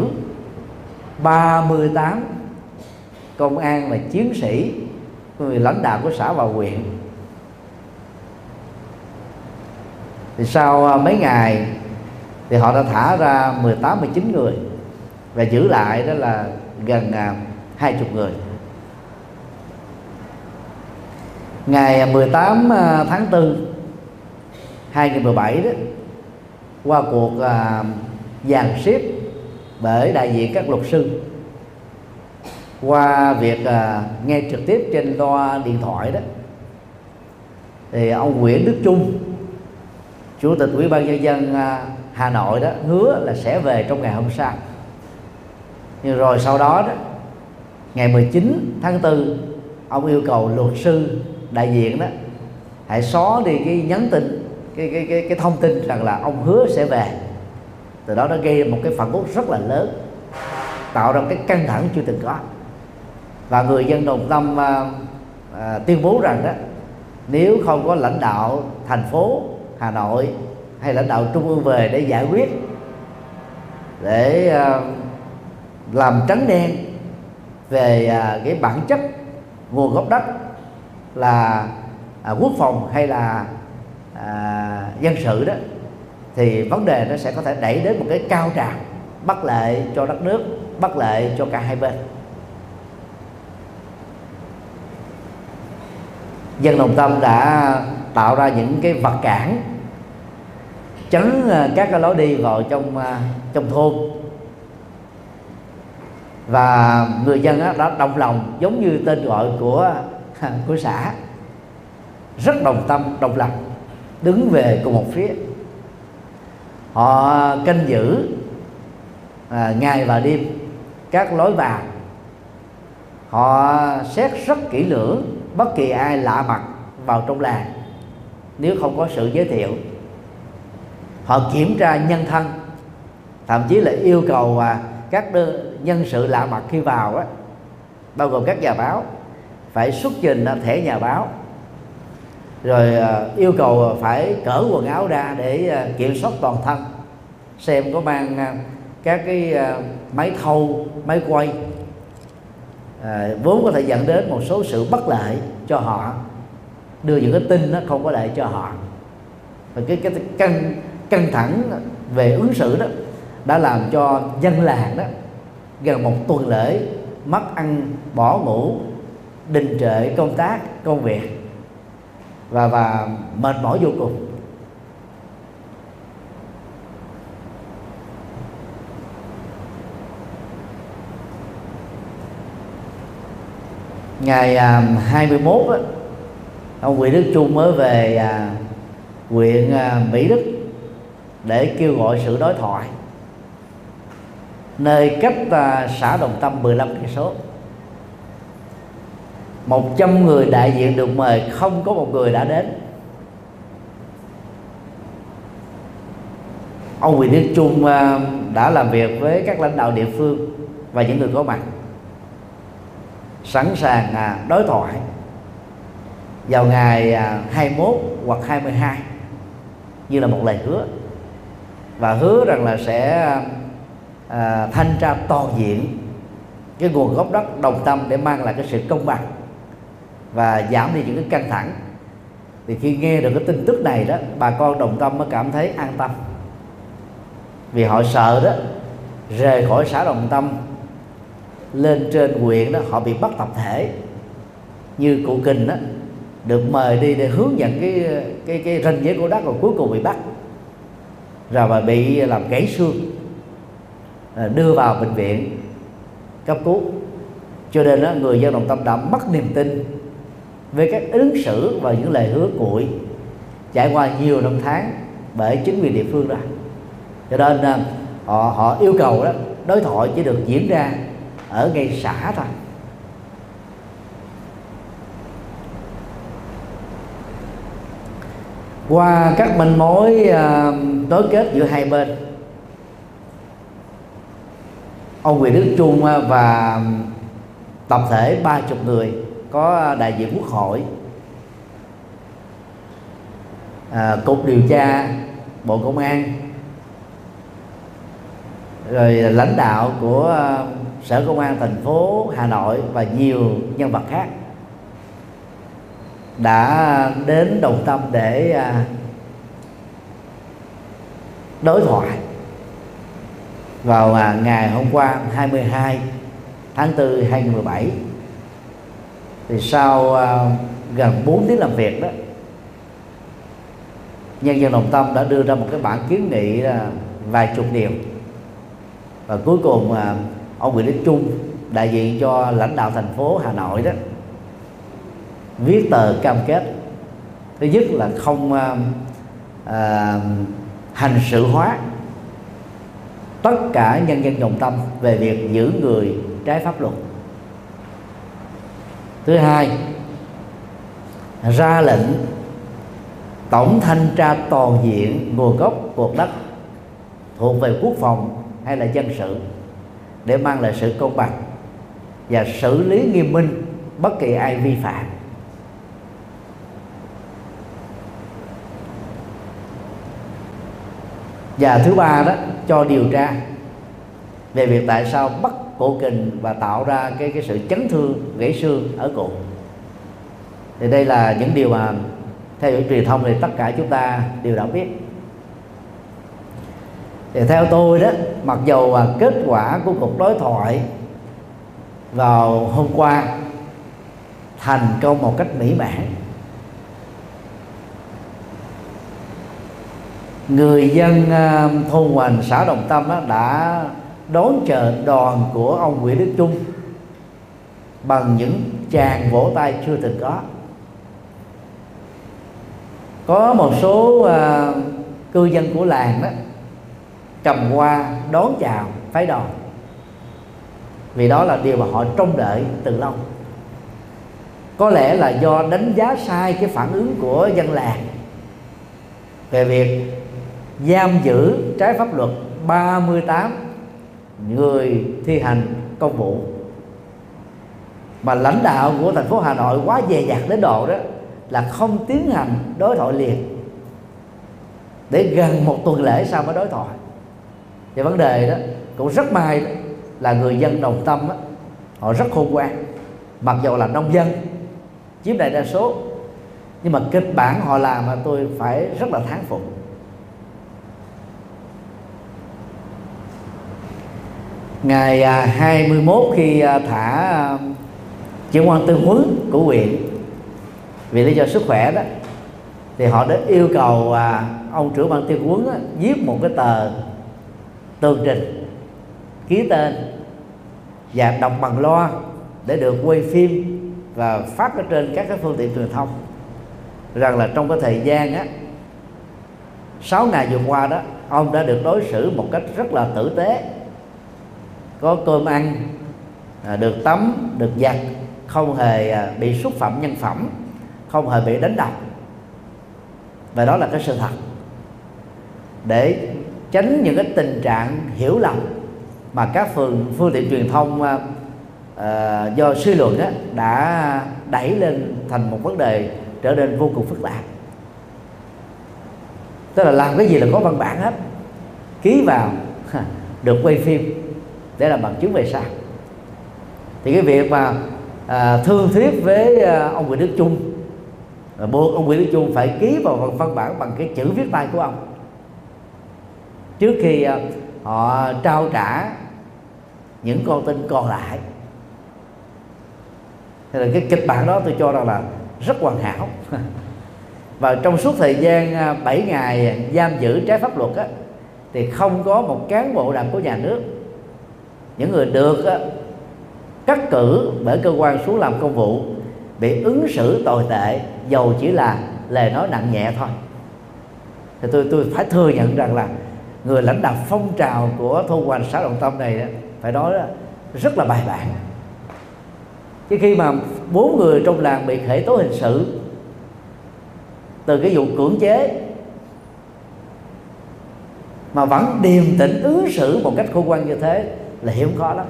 38 công an và chiến sĩ, người lãnh đạo của xã và huyện. Thì sau mấy ngày thì họ đã thả ra 18-19 người và giữ lại đó là gần 20 người. Ngày 18 tháng 4 2017 đó, qua cuộc dàn xếp bởi đại diện các luật sư, qua việc nghe trực tiếp trên loa điện thoại đó, thì ông Nguyễn Đức Trung, Chủ tịch Ủy ban Nhân dân Hà Nội đó, hứa là sẽ về trong ngày hôm sau. Nhưng rồi sau đó ngày 19 tháng 4 ông yêu cầu luật sư đại diện đó hãy xóa đi cái nhắn tin, cái thông tin rằng là ông hứa sẽ về. Từ đó nó gây một cái phản ứng rất là lớn, tạo ra cái căng thẳng chưa từng có. Và người dân Đồng Tâm tuyên bố rằng đó, nếu không có lãnh đạo thành phố Hà Nội hay lãnh đạo trung ương về để giải quyết, để làm trắng đen về cái bản chất nguồn gốc đất là quốc phòng hay là dân sự đó, thì vấn đề nó sẽ có thể đẩy đến một cái cao trào bất lợi cho đất nước, bất lợi cho cả hai bên. Dân Đồng Tâm đã tạo ra những cái vật cản chắn các cái lối đi vào trong thôn, và người dân đã đồng lòng, giống như tên gọi của xã, rất đồng tâm đồng lòng, đứng về cùng một phía. Họ canh giữ ngày và đêm các lối vào. Họ xét rất kỹ lưỡng bất kỳ ai lạ mặt vào trong làng nếu không có sự giới thiệu. Họ kiểm tra nhân thân, thậm chí là yêu cầu các nhân sự lạ mặt khi vào bao gồm các nhà báo, phải xuất trình thẻ nhà báo, rồi yêu cầu phải cởi quần áo ra để kiểm soát toàn thân, xem có mang các cái máy thâu, máy quay, vốn có thể dẫn đến một số sự bất lợi cho họ, đưa những cái tin nó không có lợi cho họ. Và cái căng thẳng về ứng xử đó đã làm cho dân làng đó gần một tuần lễ mất ăn bỏ ngủ, đình trệ công tác công việc và mệt mỏi vô cùng. Ngày 21 ông Nguyễn Đức Chung mới về huyện Mỹ Đức để kêu gọi sự đối thoại, nơi cách xã Đồng Tâm 15 cây số. 100 người đại diện được mời, không có một người đã đến. Ông Nguyễn Đức Chung đã làm việc với các lãnh đạo địa phương và những người có mặt, sẵn sàng đối thoại vào ngày 21 hoặc 22 như là một lời hứa, và hứa rằng là sẽ thanh tra toàn diện cái nguồn gốc đất Đồng Tâm để mang lại cái sự công bằng và giảm đi những cái căng thẳng. Thì khi nghe được cái tin tức này đó, bà con Đồng Tâm mới cảm thấy an tâm, vì họ sợ đó rời khỏi xã Đồng Tâm lên trên huyện đó họ bị bắt tập thể, như cụ Kình đó được mời đi để hướng dẫn cái ranh giới của đất, rồi cuối cùng bị bắt, rồi mà bị làm gãy xương, đưa vào bệnh viện cấp cứu. Cho nên đó, người dân Đồng Tâm đã mất niềm tin với các ứng xử và những lời hứa cuội trải qua nhiều năm tháng bởi chính quyền địa phương đó. Cho nên họ yêu cầu đó đối thoại chỉ được diễn ra ở ngay xã thôi. Qua các manh mối nối kết giữa hai bên, ông Nguyễn Đức Chung và tập thể 30 người có đại diện Quốc hội, cục điều tra Bộ Công an, rồi lãnh đạo của Sở Công an thành phố Hà Nội và nhiều nhân vật khác đã đến Đồng Tâm để đối thoại vào ngày hôm qua 22 tháng 4 2017. Thì sau gần 4 tiếng làm việc đó, nhân dân Đồng Tâm đã đưa ra một cái bản kiến nghị vài chục điều, và cuối cùng ông Nguyễn Đức Chung đại diện cho lãnh đạo thành phố Hà Nội đó viết tờ cam kết. Thứ nhất là không hành sự hóa tất cả nhân dân Đồng Tâm về việc giữ người trái pháp luật. Thứ hai, ra lệnh tổng thanh tra toàn diện nguồn gốc cuộc đất thuộc về quốc phòng hay là dân sự để mang lại sự công bằng và xử lý nghiêm minh bất kỳ ai vi phạm. Và thứ ba đó, cho điều tra về việc tại sao bắt cụ Kình và tạo ra cái sự chấn thương gãy xương ở cụ. Thì đây là những điều mà theo dõi truyền thông thì tất cả chúng ta đều đã biết. Thì theo tôi đó, mặc dù kết quả của cuộc đối thoại vào hôm qua thành công một cách mỹ mãn, người dân thôn Hoành, xã Đồng Tâm đã đón chờ đoàn của ông Nguyễn Đức Chung bằng những tràng vỗ tay chưa từng có. Có một số cư dân của làng đó cầm hoa đón chào phái đoàn, vì đó là điều mà họ trông đợi từ lâu. Có lẽ là do đánh giá sai cái phản ứng của dân làng về việc giam giữ trái pháp luật 38 người thi hành công vụ, mà lãnh đạo của thành phố Hà Nội quá dè dặt đến độ đó là không tiến hành đối thoại liền, để gần một tuần lễ sau mới đối thoại. Thì vấn đề đó cũng rất may đó, là người dân Đồng Tâm đó, họ rất khôn ngoan, mặc dù là nông dân chiếm đại đa số, nhưng mà kịch bản họ làm mà tôi phải rất là thán phục. Ngày 21 khi thả trưởng quan tư huấn của huyện vì lý do sức khỏe đó, thì họ đã yêu cầu ông trưởng ban tư huấn viết một cái tờ tường trình, ký tên và đọc bằng loa để được quay phim và phát ở trên các cái phương tiện truyền thông, rằng là trong cái thời gian 6 ngày vừa qua đó, ông đã được đối xử một cách rất là tử tế, có cơm ăn, được tắm, được giặt, không hề bị xúc phạm nhân phẩm, không hề bị đánh đập. Và đó là cái sự thật, để tránh những cái tình trạng hiểu lầm mà các phương tiện truyền thông do suy luận đã đẩy lên thành một vấn đề trở nên vô cùng phức tạp. Tức là làm cái gì là có văn bản hết, ký vào được quay phim để làm bằng chứng về sau. Thì cái việc mà thương thuyết với ông Nguyễn Đức Chung, buộc ông Nguyễn Đức Chung phải ký vào văn bản bằng cái chữ viết tay của ông trước khi họ trao trả những con tin còn lại. Thì là cái kịch bản đó tôi cho rằng là rất hoàn hảo. Và trong suốt thời gian 7 ngày giam giữ trái pháp luật thì không có một cán bộ nào của nhà nước, những người được cắt cử bởi cơ quan xuống làm công vụ, bị ứng xử tồi tệ dầu chỉ là lời nói nặng nhẹ thôi. Thì tôi phải thừa nhận rằng là người lãnh đạo phong trào của thôn Hoành, xã Đồng Tâm này phải nói rất là bài bản. Chứ khi mà 4 người trong làng bị khởi tố hình sự từ cái vụ cưỡng chế mà vẫn điềm tĩnh ứng xử một cách khôn ngoan như thế là hiếm có lắm.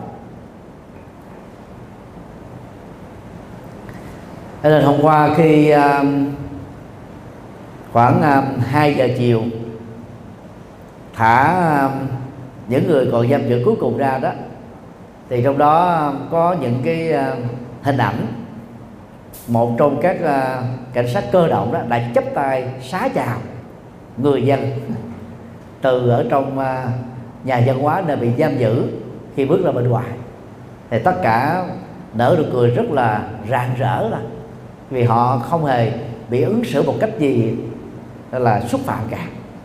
Thế nên hôm qua khi khoảng 2 giờ chiều thả những người còn giam giữ cuối cùng ra đó, thì trong đó có những cái hình ảnh một trong các cảnh sát cơ động đó đã chắp tay xá chào người dân từ ở trong nhà văn hóa nơi bị giam giữ khi bước ra bên ngoài. Thì tất cả nở được cười rất là rạng rỡ, là vì họ không hề bị ứng xử một cách gì là xúc phạm cả.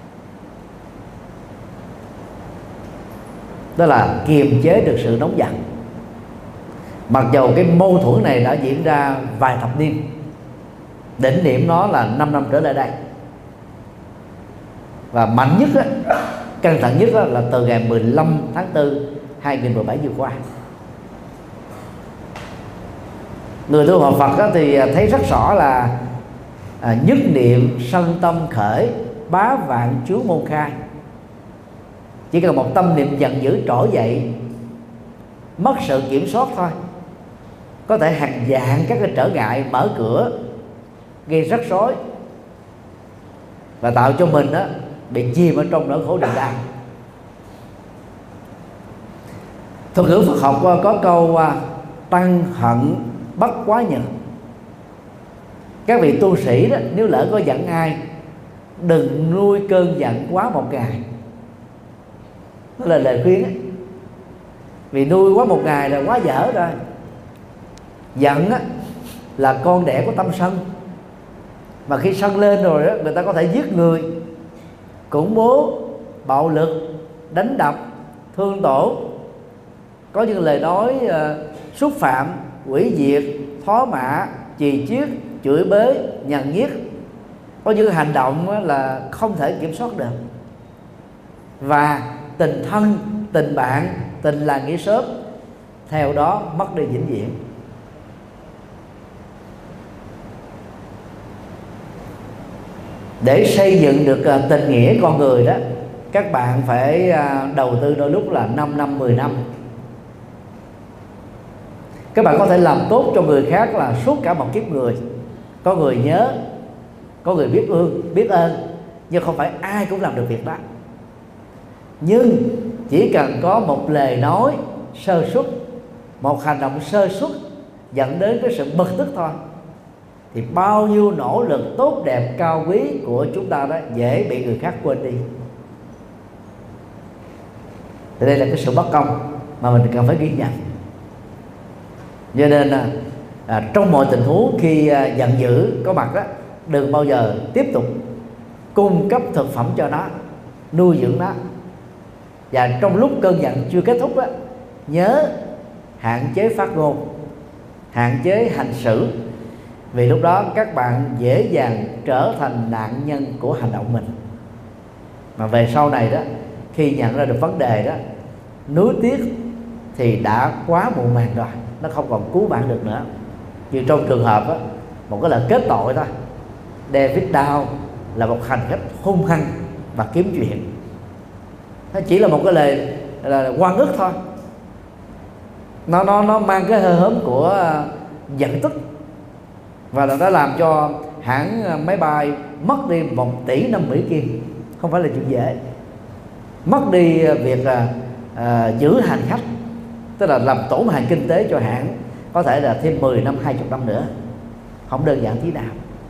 Đó là kiềm chế được sự nóng giận, mặc dầu cái mâu thuẫn này đã diễn ra vài thập niên. Đỉnh điểm nó là 5 năm trở lại đây, và mạnh nhất căng thẳng nhất là từ ngày 15 tháng 4 2017 vừa qua. Người tu học Phật thì thấy rất rõ là nhất niệm sân tâm khởi, bá vạn chướng môn khai. Chỉ cần một tâm niệm giận dữ trỗi dậy, mất sự kiểm soát thôi, có thể hàng vạn các cái trở ngại mở cửa, gây rắc rối và tạo cho mình bị chìm ở trong nỗi khổ niềm đau. Thuật ngữ Phật học có câu tăng hận bất quá nhật. Các vị tu sĩ đó, nếu lỡ có giận ai, đừng nuôi cơn giận quá một ngày. Đó là lời khuyên ấy. Vì nuôi quá một ngày là quá dở rồi. Giận là con đẻ của tâm sân, mà khi sân lên rồi đó, người ta có thể giết người, khủng bố, bạo lực, đánh đập, thương tổn, có những lời nói xúc phạm, hủy diệt, thó mạ, chì chiết, chửi bới, nhằn nhiếc, có những hành động là không thể kiểm soát được, và tình thân, tình bạn, tình làng nghĩa xóm theo đó mất đi vĩnh viễn. Để xây dựng được tình nghĩa con người đó, các bạn phải đầu tư đôi lúc là 5 năm, 10 năm. Các bạn có thể làm tốt cho người khác là suốt cả một kiếp người. Có người nhớ, có người biết ơn, nhưng không phải ai cũng làm được việc đó. Nhưng chỉ cần có một lời nói sơ suất, một hành động sơ suất dẫn đến cái sự bực tức thôi, thì bao nhiêu nỗ lực tốt đẹp cao quý của chúng ta đó dễ bị người khác quên đi. Thì đây là cái sự bất công mà mình cần phải ghi nhận. Cho nên trong mọi tình huống khi giận dữ có mặt đó, đừng bao giờ tiếp tục cung cấp thực phẩm cho nó, nuôi dưỡng nó. Và trong lúc cơn giận chưa kết thúc đó, nhớ hạn chế phát ngôn, hạn chế hành xử, vì lúc đó các bạn dễ dàng trở thành nạn nhân của hành động mình. Mà về sau này đó, khi nhận ra được vấn đề đó, nuối tiếc thì đã quá muộn màng rồi, nó không còn cứu bạn được nữa. Như trong trường hợp đó, một cái lời kết tội thôi, David Dow là một hành khách hung hăng và kiếm chuyện. Nó chỉ là một cái lời là oan ức thôi, nó mang cái hơi hợm của giận tức, và nó đã làm cho hãng máy bay mất đi 1 tỷ năm Mỹ Kim. Không phải là chuyện dễ. Mất đi việc giữ hành khách, tức là làm tổn hại kinh tế cho hãng, có thể là thêm 10 năm, 20 năm nữa. Không đơn giản tí nào.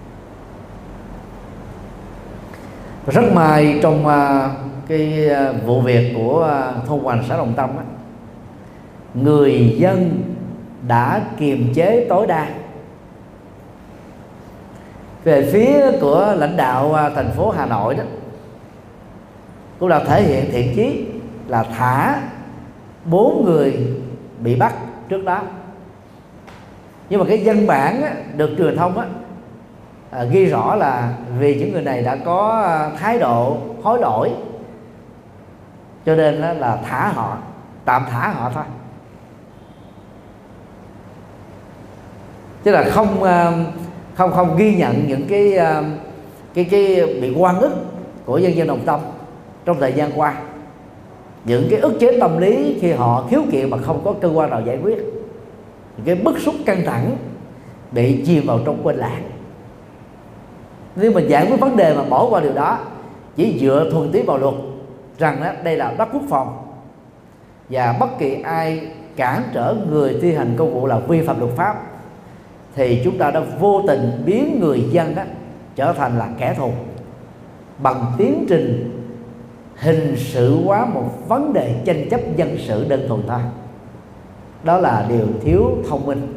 Rất may trong cái vụ việc của thôn Hoành, xã Đồng Tâm đó, người dân đã kiềm chế tối đa. Về phía của lãnh đạo thành phố Hà Nội đó cũng đã thể hiện thiện chí là thả 4 người bị bắt trước đó. Nhưng mà cái văn bản á, được truyền thông á, ghi rõ là vì những người này đã có thái độ hối lỗi, cho nên là thả họ, tạm thả họ thôi. Chứ là không ghi nhận những cái bị oan ức của nhân dân Đồng Tâm trong thời gian qua, những cái ức chế tâm lý khi họ khiếu kiện mà không có cơ quan nào giải quyết, những cái bức xúc căng thẳng bị chìm vào trong quên lãng. Nếu mình giải quyết vấn đề mà bỏ qua điều đó, chỉ dựa thuần túy vào luật rằng đó, đây là đất quốc phòng, và bất kỳ ai cản trở người thi hành công vụ là vi phạm luật pháp, thì chúng ta đã vô tình biến người dân đó trở thành là kẻ thù bằng tiến trình hình sự hóa một vấn đề tranh chấp dân sự đơn thuần thôi. Đó là điều thiếu thông minh.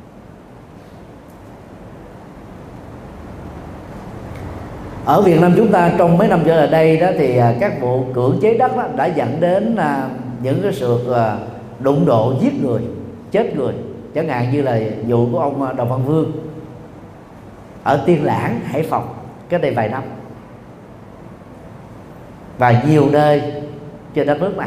Ở Việt Nam chúng ta trong mấy năm trở lại đây đó, thì các vụ cưỡng chế đất đó đã dẫn đến những cái sự đụng độ giết người, chết người. Chẳng hạn như là vụ của ông Đồng Văn Vương ở Tiên Lãng, Hải Phòng cách đây vài năm, và nhiều nơi trên đất nước này.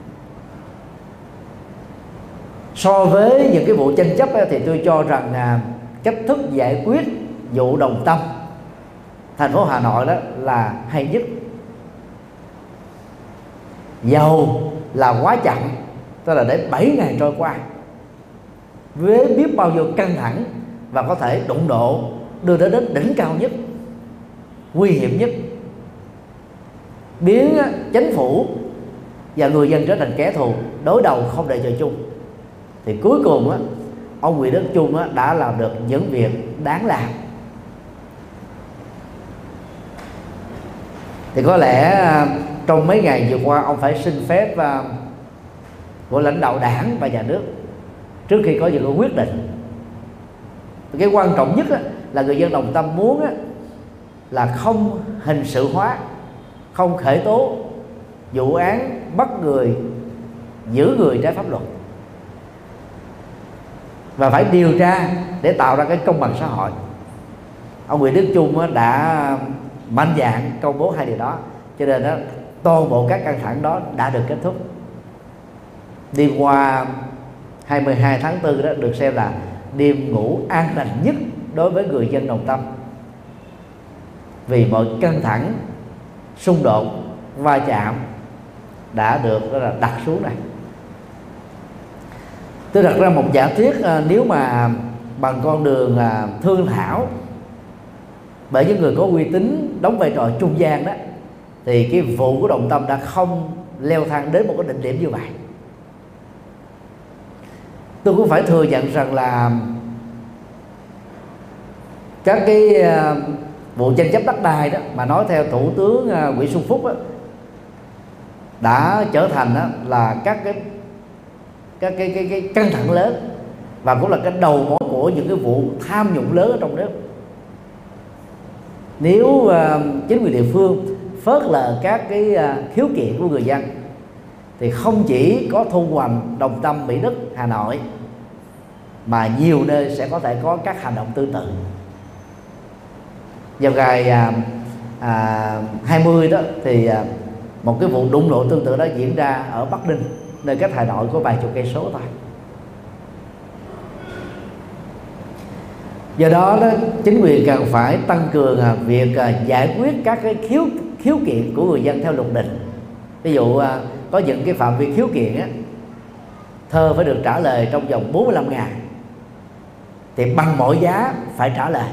So với những cái vụ tranh chấp ấy, thì tôi cho rằng cách thức giải quyết vụ Đồng Tâm, thành phố Hà Nội đó là hay nhất. Dầu là quá chậm, tức là để 7 ngày trôi qua với biết bao nhiêu căng thẳng và có thể đụng độ đưa đến đỉnh cao nhất, nguy hiểm nhất, biến chính phủ và người dân trở thành kẻ thù, đối đầu không để chơi chung, thì cuối cùng ông Nguyễn Đức Chung đã làm được những việc đáng làm. Thì có lẽ trong mấy ngày vừa qua ông phải xin phép của lãnh đạo đảng và nhà nước trước khi có những cái quyết định. Cái quan trọng nhất là người dân Đồng Tâm muốn là không hình sự hóa, không khởi tố vụ án bắt người, giữ người trái pháp luật, và phải điều tra để tạo ra cái công bằng xã hội. Ông Nguyễn Đức Chung đã mạnh dạn công bố hai điều đó, cho nên đó, toàn bộ các căng thẳng đó đã được kết thúc. Đêm qua 22 tháng 4 đó được xem là đêm ngủ an lành nhất đối với người dân Đồng Tâm, vì mọi căng thẳng, xung đột, va chạm đã được đó là đặt xuống này. Tôi đặt ra một giả thuyết, nếu mà bằng con đường thương thảo bởi những người có uy tín đóng vai trò trung gian đó, thì cái vụ của Đồng Tâm đã không leo thang đến một cái đỉnh điểm như vậy. Tôi cũng phải thừa nhận rằng là các cái vụ tranh chấp đất đai đó, mà nói theo Thủ tướng Nguyễn Xuân Phúc đó, đã trở thành đó là các cái căng thẳng lớn, và cũng là cái đầu mối của những cái vụ tham nhũng lớn ở trong nước. Nếu chính quyền địa phương phớt lờ các cái khiếu kiện của người dân, thì không chỉ có Thu Hoành, Đồng Tâm, Mỹ Đức, Hà Nội, mà nhiều nơi sẽ có thể có các hành động tương tự. Vào ngày 20 đó thì một cái vụ đụng độ tương tự đó diễn ra ở Bắc Ninh, nơi cách Hà Nội có vài chục cây số thôi. Do đó, chính quyền cần phải tăng cường việc giải quyết các cái khiếu kiện của người dân theo luật định. Ví dụ có những cái phạm vi khiếu kiện á, thơ phải được trả lời trong vòng 45 ngày, thì bằng mọi giá phải trả lời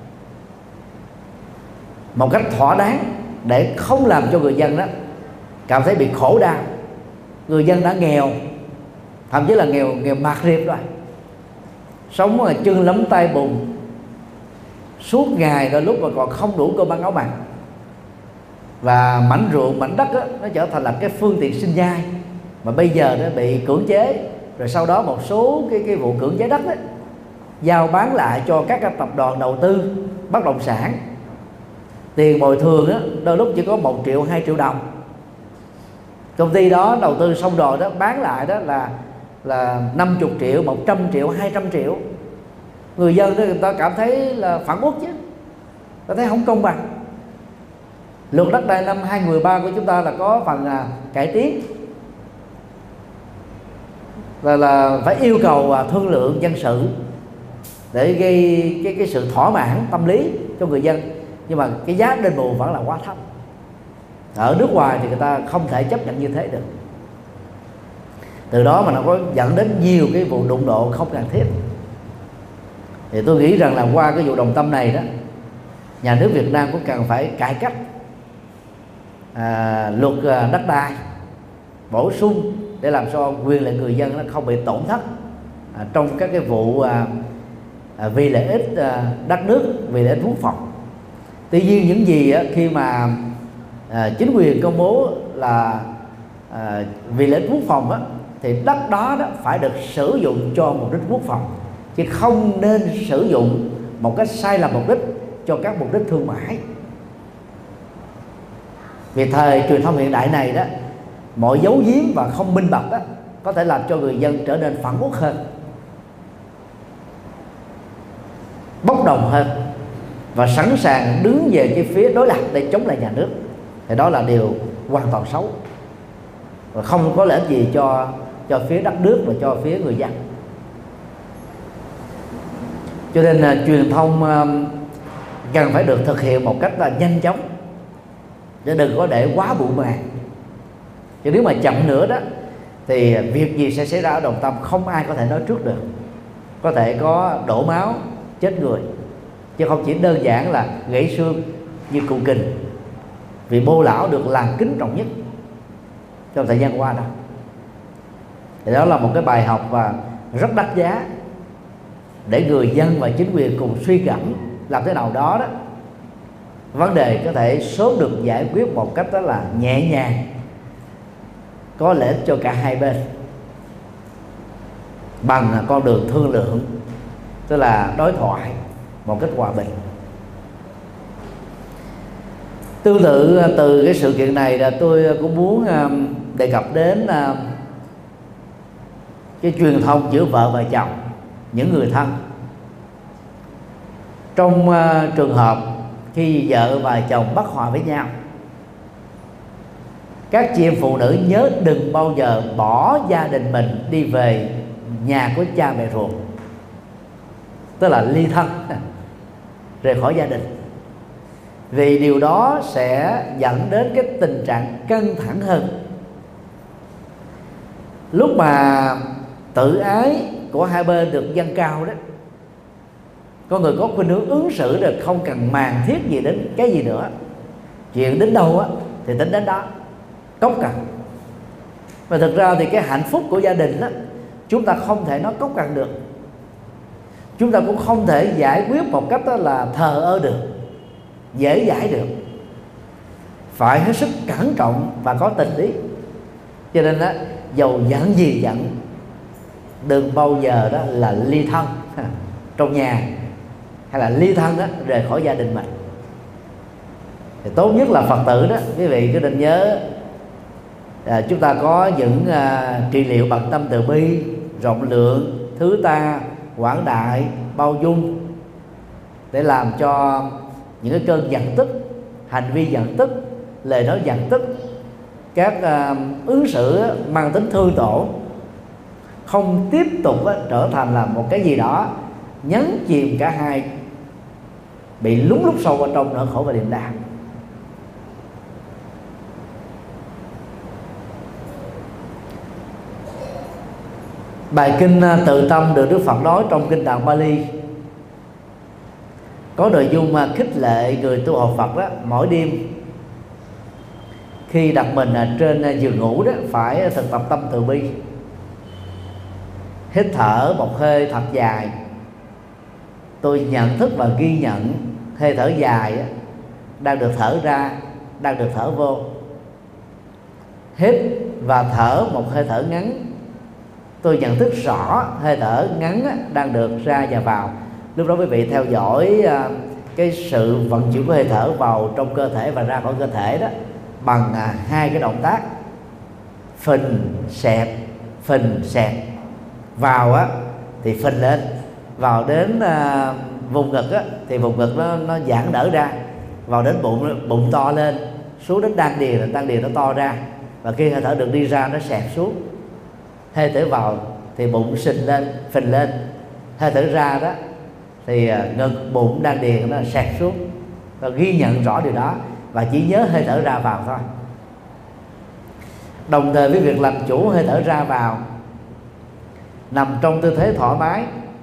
một cách thỏa đáng, để không làm cho người dân đó cảm thấy bị khổ đau. Người dân đã nghèo, thậm chí là nghèo mạt riệp rồi, sống chân lấm tay bùn suốt ngày, đôi lúc mà còn không đủ cơm ăn áo mặc, và mảnh ruộng, mảnh đất đó, nó trở thành là cái phương tiện sinh nhai, mà bây giờ nó bị cưỡng chế, rồi sau đó một số cái vụ cưỡng chế đất đó, giao bán lại cho các tập đoàn đầu tư bất động sản. Tiền bồi thường đó, đôi lúc chỉ có 1 triệu 2 triệu đồng. Công ty đó đầu tư xong rồi đó, bán lại đó là 50 triệu, 100 triệu, 200 triệu. Người dân đó, người ta cảm thấy là phản uất chứ, ta thấy không công bằng. Luật đất đai năm 2013 của chúng ta là có phần cải tiến, là phải yêu cầu thương lượng dân sự để gây cái sự thỏa mãn tâm lý cho người dân, nhưng mà cái giá đền bù vẫn là quá thấp. Ở nước ngoài thì người ta không thể chấp nhận như thế được. Từ đó mà nó có dẫn đến nhiều cái vụ đụng độ không cần thiết. Thì tôi nghĩ rằng là qua cái vụ Đồng Tâm này đó, nhà nước Việt Nam cũng cần phải cải cách luật đất đai, bổ sung để làm cho quyền lợi người dân nó không bị tổn thất trong các cái vụ vì lợi ích đất nước, vì lợi ích quốc phòng. Tuy nhiên những gì khi mà chính quyền công bố là vì lợi ích quốc phòng thì đất đó phải được sử dụng cho mục đích quốc phòng, chứ không nên sử dụng một cách sai lầm mục đích cho các mục đích thương mại. Vì thời truyền thông hiện đại này đó, mọi giấu giếm và không minh bạch đó có thể làm cho người dân trở nên phản uất hơn, bốc đồng hơn, và sẵn sàng đứng về cái phía đối lập để chống lại nhà nước. Thì đó là điều hoàn toàn xấu, và không có lợi ích gì cho phía đất nước và cho phía người dân. Cho nên truyền thông cần phải được thực hiện một cách là nhanh chóng, chứ đừng có để quá bụi màng. Chứ nếu mà chậm nữa đó thì việc gì sẽ xảy ra ở Đồng Tâm không ai có thể nói trước được. Có thể có đổ máu, chết người, chứ không chỉ đơn giản là gãy xương như Cụ Kình, vì Bô Lão được làng kính trọng nhất trong thời gian qua đó. Thì đó là một cái bài học và rất đắt giá, để người dân và chính quyền cùng suy gẫm làm thế nào đó vấn đề có thể sớm được giải quyết một cách đó là nhẹ nhàng, có lợi ích cho cả hai bên, bằng con đường thương lượng, tức là đối thoại một cách hòa bình. Tương tự từ cái sự kiện này là tôi cũng muốn đề cập đến cái truyền thông giữa vợ và chồng, những người thân. Trong trường hợp khi vợ và chồng bất hòa với nhau, các chị em phụ nữ nhớ đừng bao giờ bỏ gia đình mình đi về nhà của cha mẹ ruột, tức là ly thân, rời khỏi gia đình. Vì điều đó sẽ dẫn đến cái tình trạng căng thẳng hơn. Lúc mà tự ái của hai bên được dâng cao đó, có người có khuynh hướng ứng xử được không cần màng thiết gì đến cái gì nữa, chuyện đến đâu á thì tính đến đó, cốc cần. Và thực ra thì cái hạnh phúc của gia đình á, chúng ta không thể nói cốc cần được. Chúng ta cũng không thể giải quyết một cách đó là thờ ơ được, dễ dãi được. Phải hết sức cẩn trọng và có tình ý. Cho nên đó, dầu giận gì giận, đừng bao giờ đó là ly thân trong nhà, hay là ly thân đó rời khỏi gia đình mình. Thì tốt nhất là Phật tử đó, quý vị cứ nên nhớ chúng ta có những trị liệu bằng tâm từ bi, rộng lượng, thứ tha, quảng đại, bao dung, để làm cho những cái cơn giận tức, hành vi giận tức, lời nói giận tức, các ứng xử mang tính thương tổn không tiếp tục trở thành là một cái gì đó nhấn chìm cả hai, bị lún lút sâu vào trong nỗi khổ và niềm đau. Bài kinh Tự Tâm được Đức Phật nói trong kinh Tạng Bali có nội dung mà khích lệ người tu học Phật đó, mỗi đêm khi đặt mình trên giường ngủ đó phải thực tập tâm từ bi, hít thở một hơi thật dài. Tôi nhận thức và ghi nhận hơi thở dài đó, đang được thở ra, đang được thở vô. Hít và thở một hơi thở ngắn, tôi nhận thức rõ hơi thở ngắn đang được ra và vào. Lúc đó quý vị theo dõi cái sự vận chuyển của hơi thở vào trong cơ thể và ra khỏi cơ thể đó bằng hai cái động tác phình xẹt. Vào á thì phình lên, vào đến vùng ngực á thì vùng ngực nó giãn nở ra, vào đến bụng to lên, xuống đến đan điền nó to ra, và khi hơi thở được đi ra nó xẹt xuống. Hơi thở vào thì bụng phình lên, hơi thở ra đó thì ngực, bụng, đan điền nó xẹt xuống. Và ghi nhận rõ điều đó và chỉ nhớ hơi thở ra vào thôi. Đồng thời với việc làm chủ hơi thở ra vào, nằm trong tư thế thoải mái,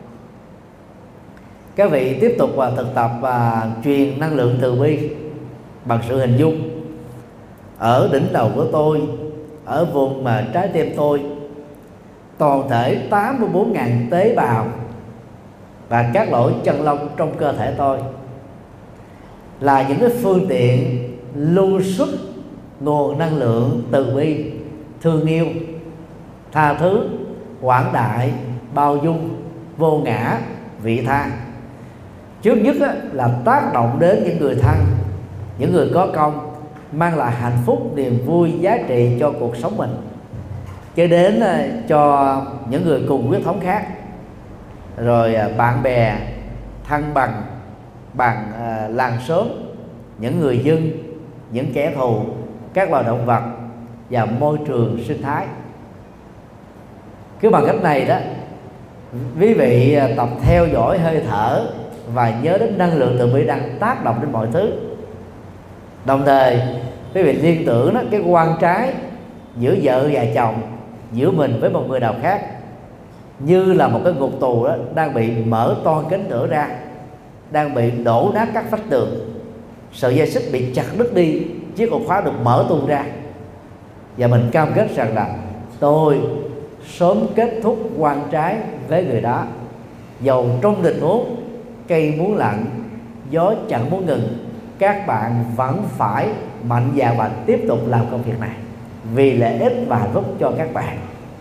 các vị tiếp tục thực tập và truyền năng lượng từ bi bằng sự hình dung. Ở đỉnh đầu của tôi, ở vùng mà trái tim tôi, toàn thể 84.000 tế bào và các lỗ chân lông trong cơ thể tôi là những cái phương tiện lưu xuất nguồn năng lượng từ bi, thương yêu, tha thứ, quảng đại, bao dung, vô ngã, vị tha. Trước nhất là tác động đến những người thân, những người có công, mang lại hạnh phúc, niềm vui, giá trị cho cuộc sống mình, cho đến cho những người cùng huyết thống khác, rồi bạn bè, thân bằng làng xóm, những người dân, những kẻ thù, các loài động vật và môi trường sinh thái. Cứ bằng cách này đó, quý vị tập theo dõi hơi thở và nhớ đến năng lượng từ bi đang tác động đến mọi thứ. Đồng thời quý vị liên tưởng đó, cái quan trái giữa vợ và chồng, giữa mình với một người nào khác, như là một cái ngục tù đó đang bị mở toang cánh cửa ra, đang bị đổ nát các vách tường, sợi dây xích bị chặt đứt đi, chiếc ổ khóa được mở tung ra, và mình cam kết rằng là tôi sớm kết thúc quan trái với người đó, dầu trong tình huống cây muốn lặng, gió chẳng muốn ngừng, các bạn vẫn phải mạnh dạn và tiếp tục làm công việc này vì lợi ích và hạnh phúc cho các bạn.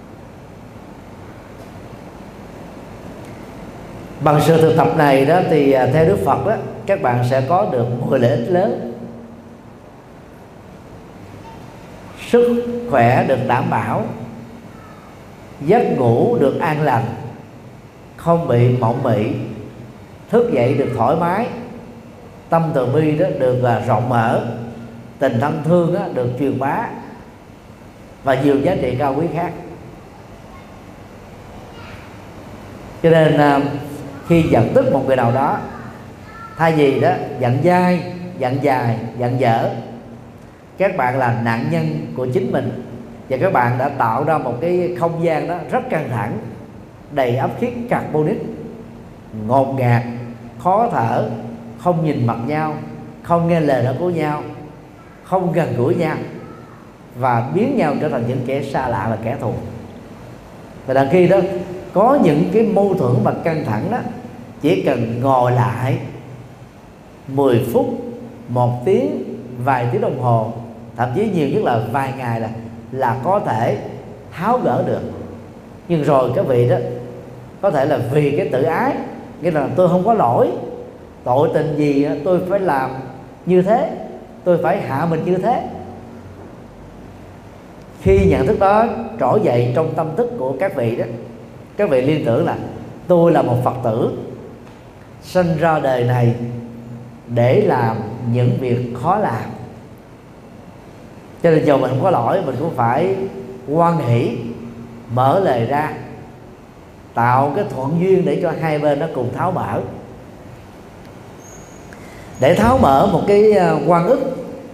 Bằng sự thực tập này đó thì theo Đức Phật đó, các bạn sẽ có được 10 lợi ích lớn. sức khỏe được đảm bảo, giấc ngủ được an lành, không bị mộng mị, thức dậy được thoải mái, tâm từ bi đó được rộng mở, tình thân thương đó được truyền bá, và nhiều giá trị cao quý khác. Cho nên khi giận tức một người nào đó, thay vì đó giận dai, giận dài, giận dở, các bạn là nạn nhân của chính mình, và các bạn đã tạo ra một cái không gian đó rất căng thẳng, đầy ắp khí carbonic, ngột ngạt, khó thở, không nhìn mặt nhau, không nghe lời nói của nhau, không gần gũi nhau, và biến nhau trở thành những kẻ xa lạ và kẻ thù. Và đằng khi đó có những cái mâu thuẫn và căng thẳng đó, chỉ cần ngồi lại 10 phút, 1 tiếng, vài tiếng đồng hồ, thậm chí nhiều nhất là vài ngày là có thể tháo gỡ được. Nhưng rồi các vị đó có thể là vì cái tự ái, nghĩa là tôi không có lỗi, tội tình gì tôi phải làm như thế, tôi phải hạ mình như thế. Khi nhận thức đó trỗi dậy trong tâm thức của các vị đó, các vị liên tưởng là tôi là một Phật tử sinh ra đời này để làm những việc khó làm, cho nên dù mình không có lỗi, mình cũng phải hoan hỷ mở lời ra, tạo cái thuận duyên để cho hai bên nó cùng tháo mở. Để tháo mở một cái oan ức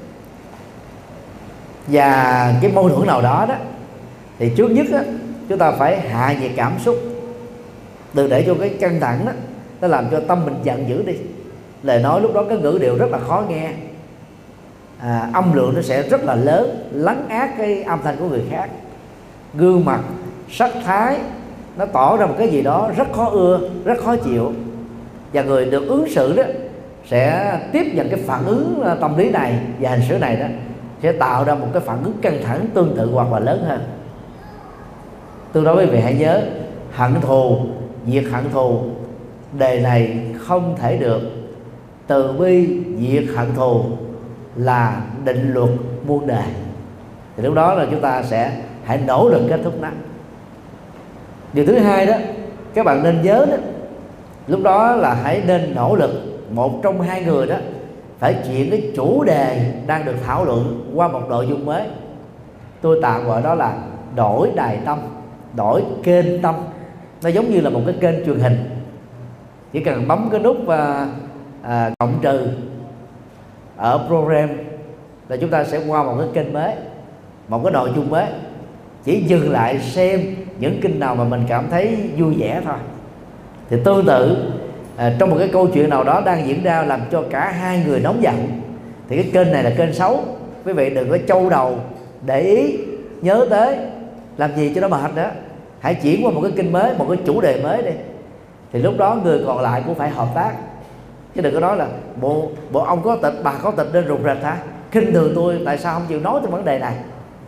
và cái mâu thuẫn nào đó thì trước nhất chúng ta phải hạ nhiệt cảm xúc, đừng để cho cái căng thẳng đó nó làm cho tâm mình giận dữ đi. Lời nói lúc đó cái ngữ điệu rất là khó nghe, âm lượng nó sẽ rất là lớn, lấn át cái âm thanh của người khác. Gương mặt, sắc thái nó tỏ ra một cái gì đó rất khó ưa, rất khó chịu, và người được ứng xử đó sẽ tiếp nhận cái phản ứng tâm lý này và hành xử này đó, sẽ tạo ra một cái phản ứng căng thẳng tương tự hoặc là lớn hơn. Tôi nói với quý vị hãy nhớ, hận thù, diệt hận thù, đề này không thể được. Từ bi diệt hận thù là định luật muôn đời. Thì lúc đó là chúng ta sẽ hãy nỗ lực kết thúc nó. Điều thứ hai đó, các bạn nên nhớ đó, lúc đó là hãy nên nỗ lực một trong hai người đó phải chuyển cái chủ đề đang được thảo luận qua một nội dung mới. Tôi tạm gọi đó là đổi đài tâm, đổi kênh tâm. Nó giống như là một cái kênh truyền hình, chỉ cần bấm cái nút cộng trừ ở program là chúng ta sẽ qua một cái kênh mới, một cái nội dung mới. Chỉ dừng lại xem những kênh nào mà mình cảm thấy vui vẻ thôi. Thì tương tự trong một cái câu chuyện nào đó đang diễn ra làm cho cả hai người nóng giận, thì cái kênh này là kênh xấu. Quý vị đừng có châu đầu để ý nhớ tới làm gì cho nó mệt nữa. Hãy chuyển qua một cái kênh mới, một cái chủ đề mới đi. Thì lúc đó người còn lại cũng phải hợp tác, chứ đừng có nói là bộ ông có tịch, bà có tịch nên rụt rịch hả, khinh thường tôi, tại sao không chịu nói tới vấn đề này.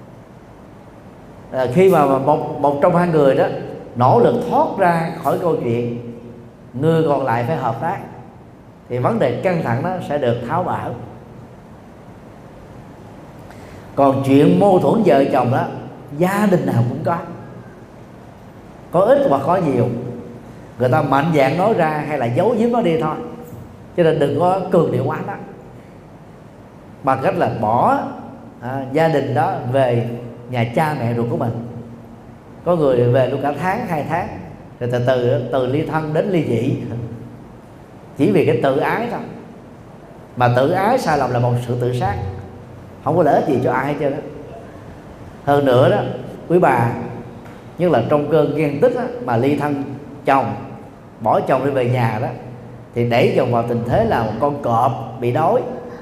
Khi mà một trong hai người đó nỗ lực thoát ra khỏi câu chuyện, người còn lại phải hợp tác, thì vấn đề căng thẳng đó sẽ được tháo mở. Còn chuyện mâu thuẫn vợ chồng đó, gia đình nào cũng có ít hoặc có nhiều. Người ta mạnh dạn nói ra hay là giấu giếm nó đi thôi, cho nên đừng có cường điệu quá đó, bằng cách là bỏ gia đình đó về nhà cha mẹ ruột của mình. Có người về luôn cả tháng, 2 tháng, rồi từ ly thân đến ly dị, chỉ vì cái tự ái thôi. Mà tự ái sai lầm là một sự tự sát, không có lợi ích gì cho ai hết trơn đó. Hơn nữa đó, quý bà, nhất là trong cơn ghen tức đó, mà ly thân chồng, bỏ chồng đi về nhà đó, thì đẩy chồng vào tình thế là một con cọp bị đói.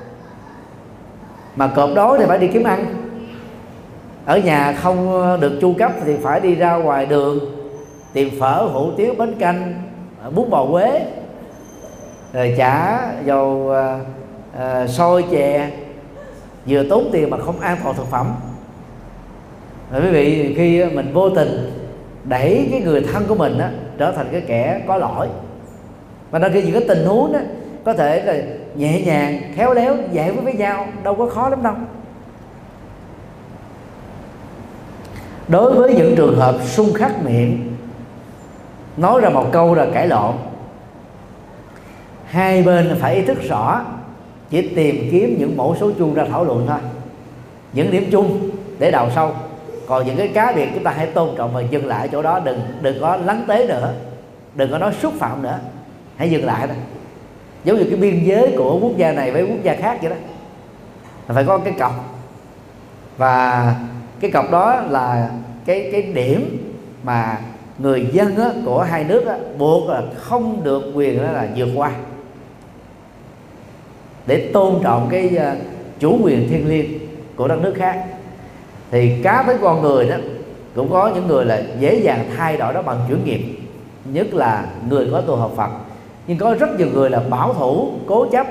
Mà cọp đói thì phải đi kiếm ăn, ở nhà không được chu cấp thì phải đi ra ngoài đường tìm phở, hủ tiếu, bánh canh, bún bò Huế, rồi chả dầu xôi chè, vừa tốn tiền mà không an toàn thực phẩm. Rồi quý vị, khi mình vô tình đẩy cái người thân của mình á trở thành cái kẻ có lỗi, và đôi khi những cái tình huống đó có thể là nhẹ nhàng, khéo léo giải quyết với nhau, đâu có khó lắm đâu. Đối với những trường hợp xung khắc miệng, nói ra một câu là cãi lộn, hai bên phải ý thức rõ, chỉ tìm kiếm những mẫu số chung ra thảo luận thôi, những điểm chung để đào sâu. Còn những cái cá biệt chúng ta hãy tôn trọng và dừng lại chỗ đó, đừng có lắng tế nữa, đừng có nói xúc phạm nữa, hãy dừng lại đó. Giống như cái biên giới của quốc gia này với quốc gia khác vậy đó, phải có cái cọc, và cái cọc đó là cái điểm mà người dân á, của hai nước á, buộc là không được quyền đó là vượt qua, để tôn trọng cái chủ quyền thiêng liêng của đất nước khác. Thì cá với con người đó cũng có những người là dễ dàng thay đổi đó bằng chuyển nghiệp, nhất là người có tu học Phật. Nhưng có rất nhiều người là bảo thủ, cố chấp,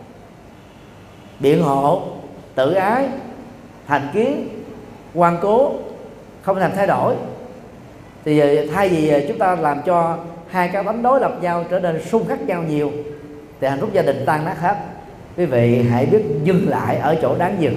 biện hộ, tự ái, thành kiến, ngoan cố, không thèm thay đổi. Thì thay vì chúng ta làm cho hai cái tánh đối lập nhau trở nên xung khắc nhau nhiều, thì hạnh phúc gia đình tan nát hết. Quý vị hãy biết dừng lại ở chỗ đáng dừng,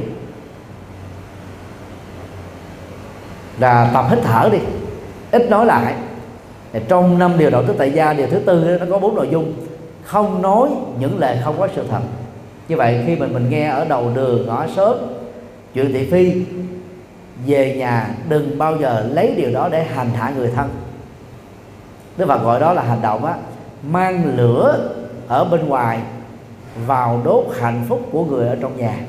là tập hít thở đi, ít nói lại. Trong 5 điều đạo đức tại gia, điều thứ tư nó có 4 nội dung: không nói những lời không có sự thật. Như vậy khi mình nghe ở đầu đường, ngõ xóm chuyện thị phi, về nhà đừng bao giờ lấy điều đó để hành hạ người thân. Đức Phật gọi đó là hành động mang lửa ở bên ngoài vào đốt hạnh phúc của người ở trong nhà.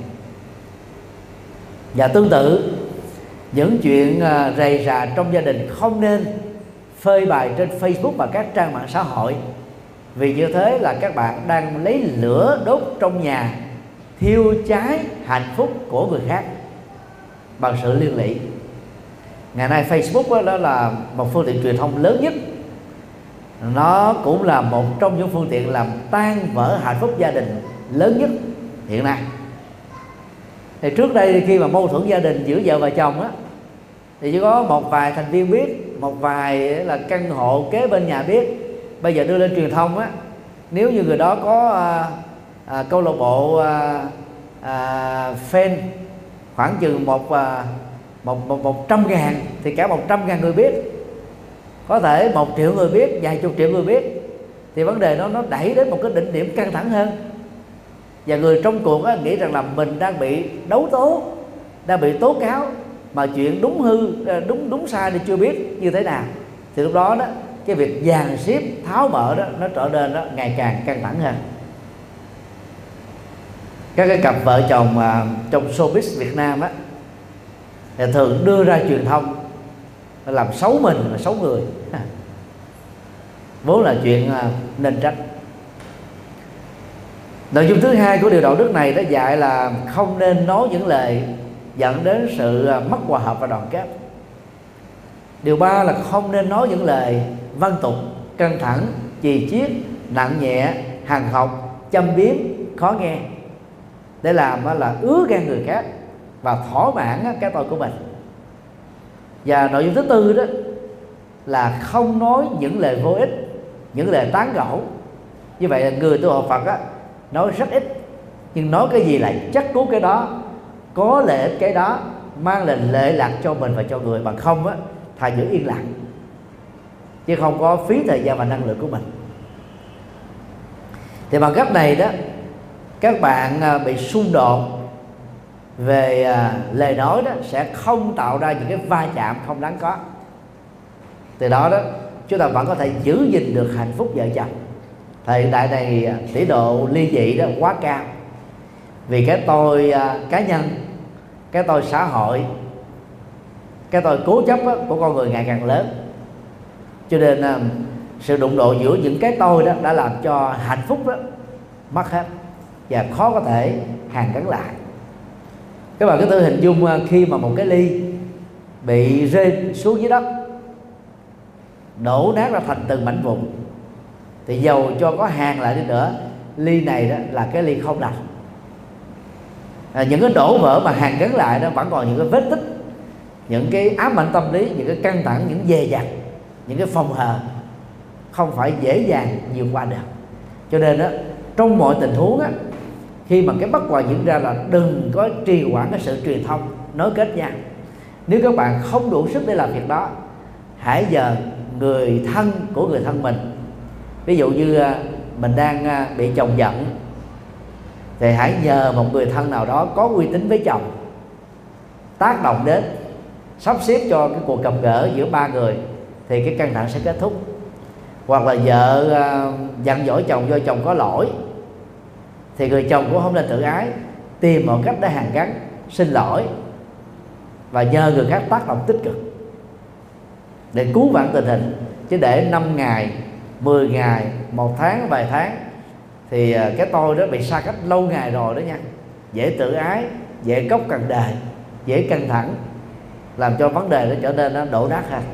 Và tương tự, những chuyện rầy rà trong gia đình không nên phơi bày trên Facebook và các trang mạng xã hội, vì như thế là các bạn đang lấy lửa đốt trong nhà, thiêu cháy hạnh phúc của người khác bằng sự liên lụy. Ngày nay Facebook đó là một phương tiện truyền thông lớn nhất, nó cũng là một trong những phương tiện làm tan vỡ hạnh phúc gia đình lớn nhất hiện nay. Thì trước đây khi mà mâu thuẫn gia đình giữa vợ và chồng á, thì chỉ có một vài thành viên biết, một vài là căn hộ kế bên nhà biết. Bây giờ đưa lên truyền thông á, nếu như người đó có câu lạc bộ fan khoảng chừng 100.000 thì cả 100.000 người biết, có thể 1 triệu người biết, vài chục triệu người biết, thì vấn đề đó nó đẩy đến một cái đỉnh điểm căng thẳng hơn. Và người trong cuộc nghĩ rằng là mình đang bị đấu tố, đang bị tố cáo, mà chuyện đúng hư, đúng sai thì chưa biết như thế nào. Thì lúc đó cái việc dàn xếp tháo mở đó nó trở nên ngày càng căng thẳng hơn. Các cái cặp vợ chồng trong showbiz Việt Nam thì thường đưa ra truyền thông làm xấu mình và xấu người, vốn là chuyện nên trách. Nội dung thứ hai của điều đạo đức này đã dạy là không nên nói những lời dẫn đến sự mất hòa hợp và đoàn kết. Điều 3 là không nên nói những lời văn tục, căng thẳng, chì chiết, nặng nhẹ, hằn học, châm biếm, khó nghe, để làm là ứa gan người khác và thỏa mãn cái tôi của mình. Và nội dung thứ tư đó là không nói những lời vô ích, những lời tán gẫu. Như vậy là người tu học Phật nói rất ít, nhưng nói cái gì lại chắc cú cái đó, có lợi ích cái đó, mang lại lợi lạc cho mình và cho người. Bằng không thà giữ yên lặng, chứ không có phí thời gian và năng lượng của mình. Thì bằng cách này đó, các bạn bị xung đột về lời nói đó sẽ không tạo ra những cái va chạm không đáng có. Từ đó chúng ta vẫn có thể giữ gìn được hạnh phúc vợ chồng. Thời đại này tỷ độ ly dị đó quá cao, vì cái tôi cá nhân, cái tôi xã hội, cái tôi cố chấp của con người ngày càng lớn. Cho nên sự đụng độ giữa những cái tôi đó đã làm cho hạnh phúc đó mất hết và khó có thể hàn gắn lại. Các bạn cứ thử hình dung khi mà một cái ly bị rơi xuống dưới đất, đổ nát ra thành từng mảnh vụn, thì dầu cho có hàn lại đi nữa, ly này đó là cái ly không lành. Những cái đổ vỡ mà hàn gắn lại đó vẫn còn những cái vết tích, những cái ám ảnh tâm lý, những cái căng thẳng, những dè dặt, những cái phòng hờ, không phải dễ dàng vượt qua được. Cho nên trong mọi tình huống khi mà cái bất hòa diễn ra là đừng có trì hoãn cái sự truyền thông nối kết nhau, Nếu các bạn không đủ sức để làm việc đó, hãy nhờ người thân của người thân mình. Ví dụ như mình đang bị chồng giận, thì hãy nhờ một người thân nào đó có uy tín với chồng tác động đến, sắp xếp cho cái cuộc gặp gỡ giữa ba người, thì cái căng thẳng sẽ kết thúc. Hoặc là vợ giận dỗi chồng do chồng có lỗi, thì người chồng cũng không nên tự ái, tìm một cách để hàn gắn, xin lỗi và nhờ người khác tác động tích cực để cứu vãn tình hình. Chứ để 5 ngày, 10 ngày, 1 tháng, vài tháng thì cái tôi đó bị xa cách lâu ngày rồi đó nha. Dễ tự ái, dễ cốc cần đề, dễ căng thẳng, làm cho vấn đề nó trở nên nó đổ nát hơn.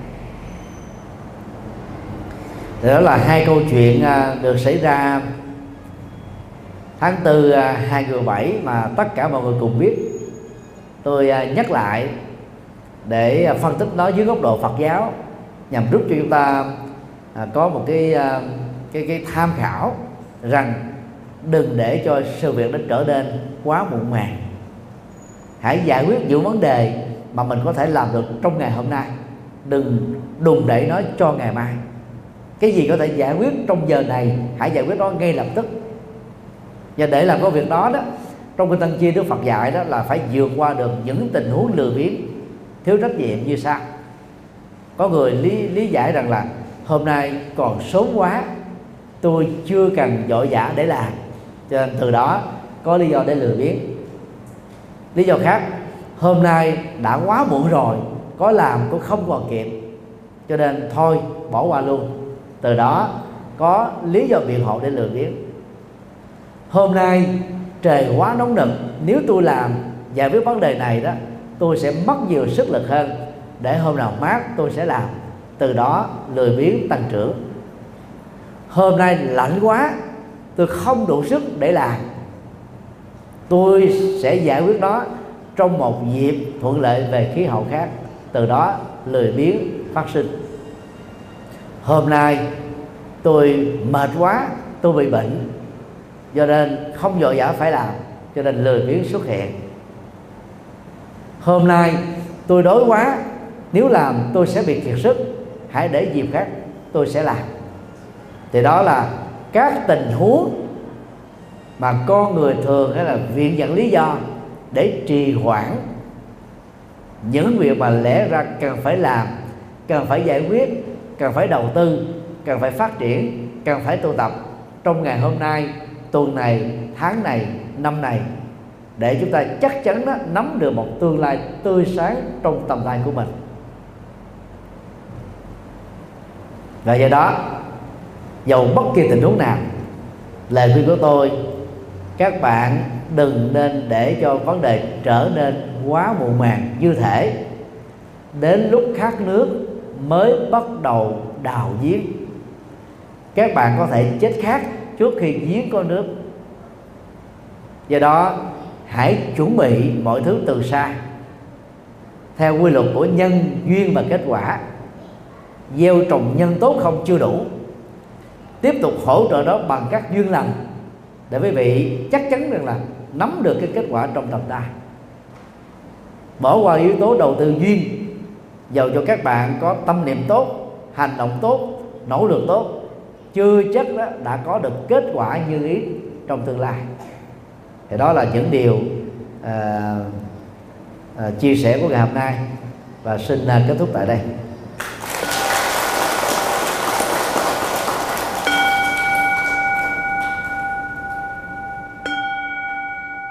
Đó là hai câu chuyện được xảy ra tháng 4 2017 mà tất cả mọi người cùng biết. Tôi nhắc lại để phân tích nó dưới góc độ Phật giáo, nhằm giúp cho chúng ta có một cái tham khảo rằng đừng để cho sự việc nó trở nên quá muộn màng. Hãy giải quyết những vấn đề mà mình có thể làm được trong ngày hôm nay, đừng đùn đẩy nó cho ngày mai. Cái gì có thể giải quyết trong giờ này, hãy giải quyết nó ngay lập tức. Và để làm cái việc đó đó, trong cái Tăng Chi Đức Phật dạy đó là phải vượt qua được những tình huống lười biếng, thiếu trách nhiệm như sau. Có người lý giải rằng là hôm nay còn sớm quá, tôi chưa cần vội vã để làm, cho nên từ đó có lý do để lười biếng. Lý do khác, hôm nay đã quá muộn rồi, có làm cũng không còn kịp, cho nên thôi bỏ qua luôn, từ đó có lý do biện hộ để lười biếng. Hôm nay trời quá nóng nực, nếu tôi làm giải quyết vấn đề này đó, tôi sẽ mất nhiều sức lực hơn, để hôm nào mát tôi sẽ làm, từ đó lười biếng tăng trưởng. Hôm nay lạnh quá, tôi không đủ sức để làm, tôi sẽ giải quyết nó trong một dịp thuận lợi về khí hậu khác, từ đó lười biếng phát sinh. Hôm nay tôi mệt quá, tôi bị bệnh, do nên không vội vã phải làm, cho nên lười biếng xuất hiện. Hôm nay tôi đói quá, nếu làm tôi sẽ bị kiệt sức, hãy để dịp khác tôi sẽ làm. Thì đó là các tình huống mà con người thường hay là viện dẫn lý do để trì hoãn những việc mà lẽ ra cần phải làm, cần phải giải quyết, cần phải đầu tư, cần phải phát triển, cần phải tu tập trong ngày hôm nay, tuần này, tháng này, năm này, để chúng ta chắc chắn đó, nắm được một tương lai tươi sáng trong tầm tay của mình. Và do đó, dầu bất kỳ tình huống nào, lời khuyên của tôi, các bạn đừng nên để cho vấn đề trở nên quá muộn màng, như thể đến lúc khát nước mới bắt đầu đào giếng. Các bạn có thể chết khát trước khi giếng có nước. Do đó hãy chuẩn bị mọi thứ từ xa, theo quy luật của nhân duyên và kết quả. Gieo trồng nhân tốt không chưa đủ, tiếp tục hỗ trợ đó bằng các duyên lành, để quý vị chắc chắn rằng là nắm được cái kết quả trong tầm tay. Bỏ qua yếu tố đầu tư duyên, dầu cho các bạn có tâm niệm tốt, hành động tốt, nỗ lực tốt, chưa chắc đó đã có được kết quả như ý trong tương lai. Thì đó là những điều chia sẻ của ngày hôm nay, và xin kết thúc tại đây.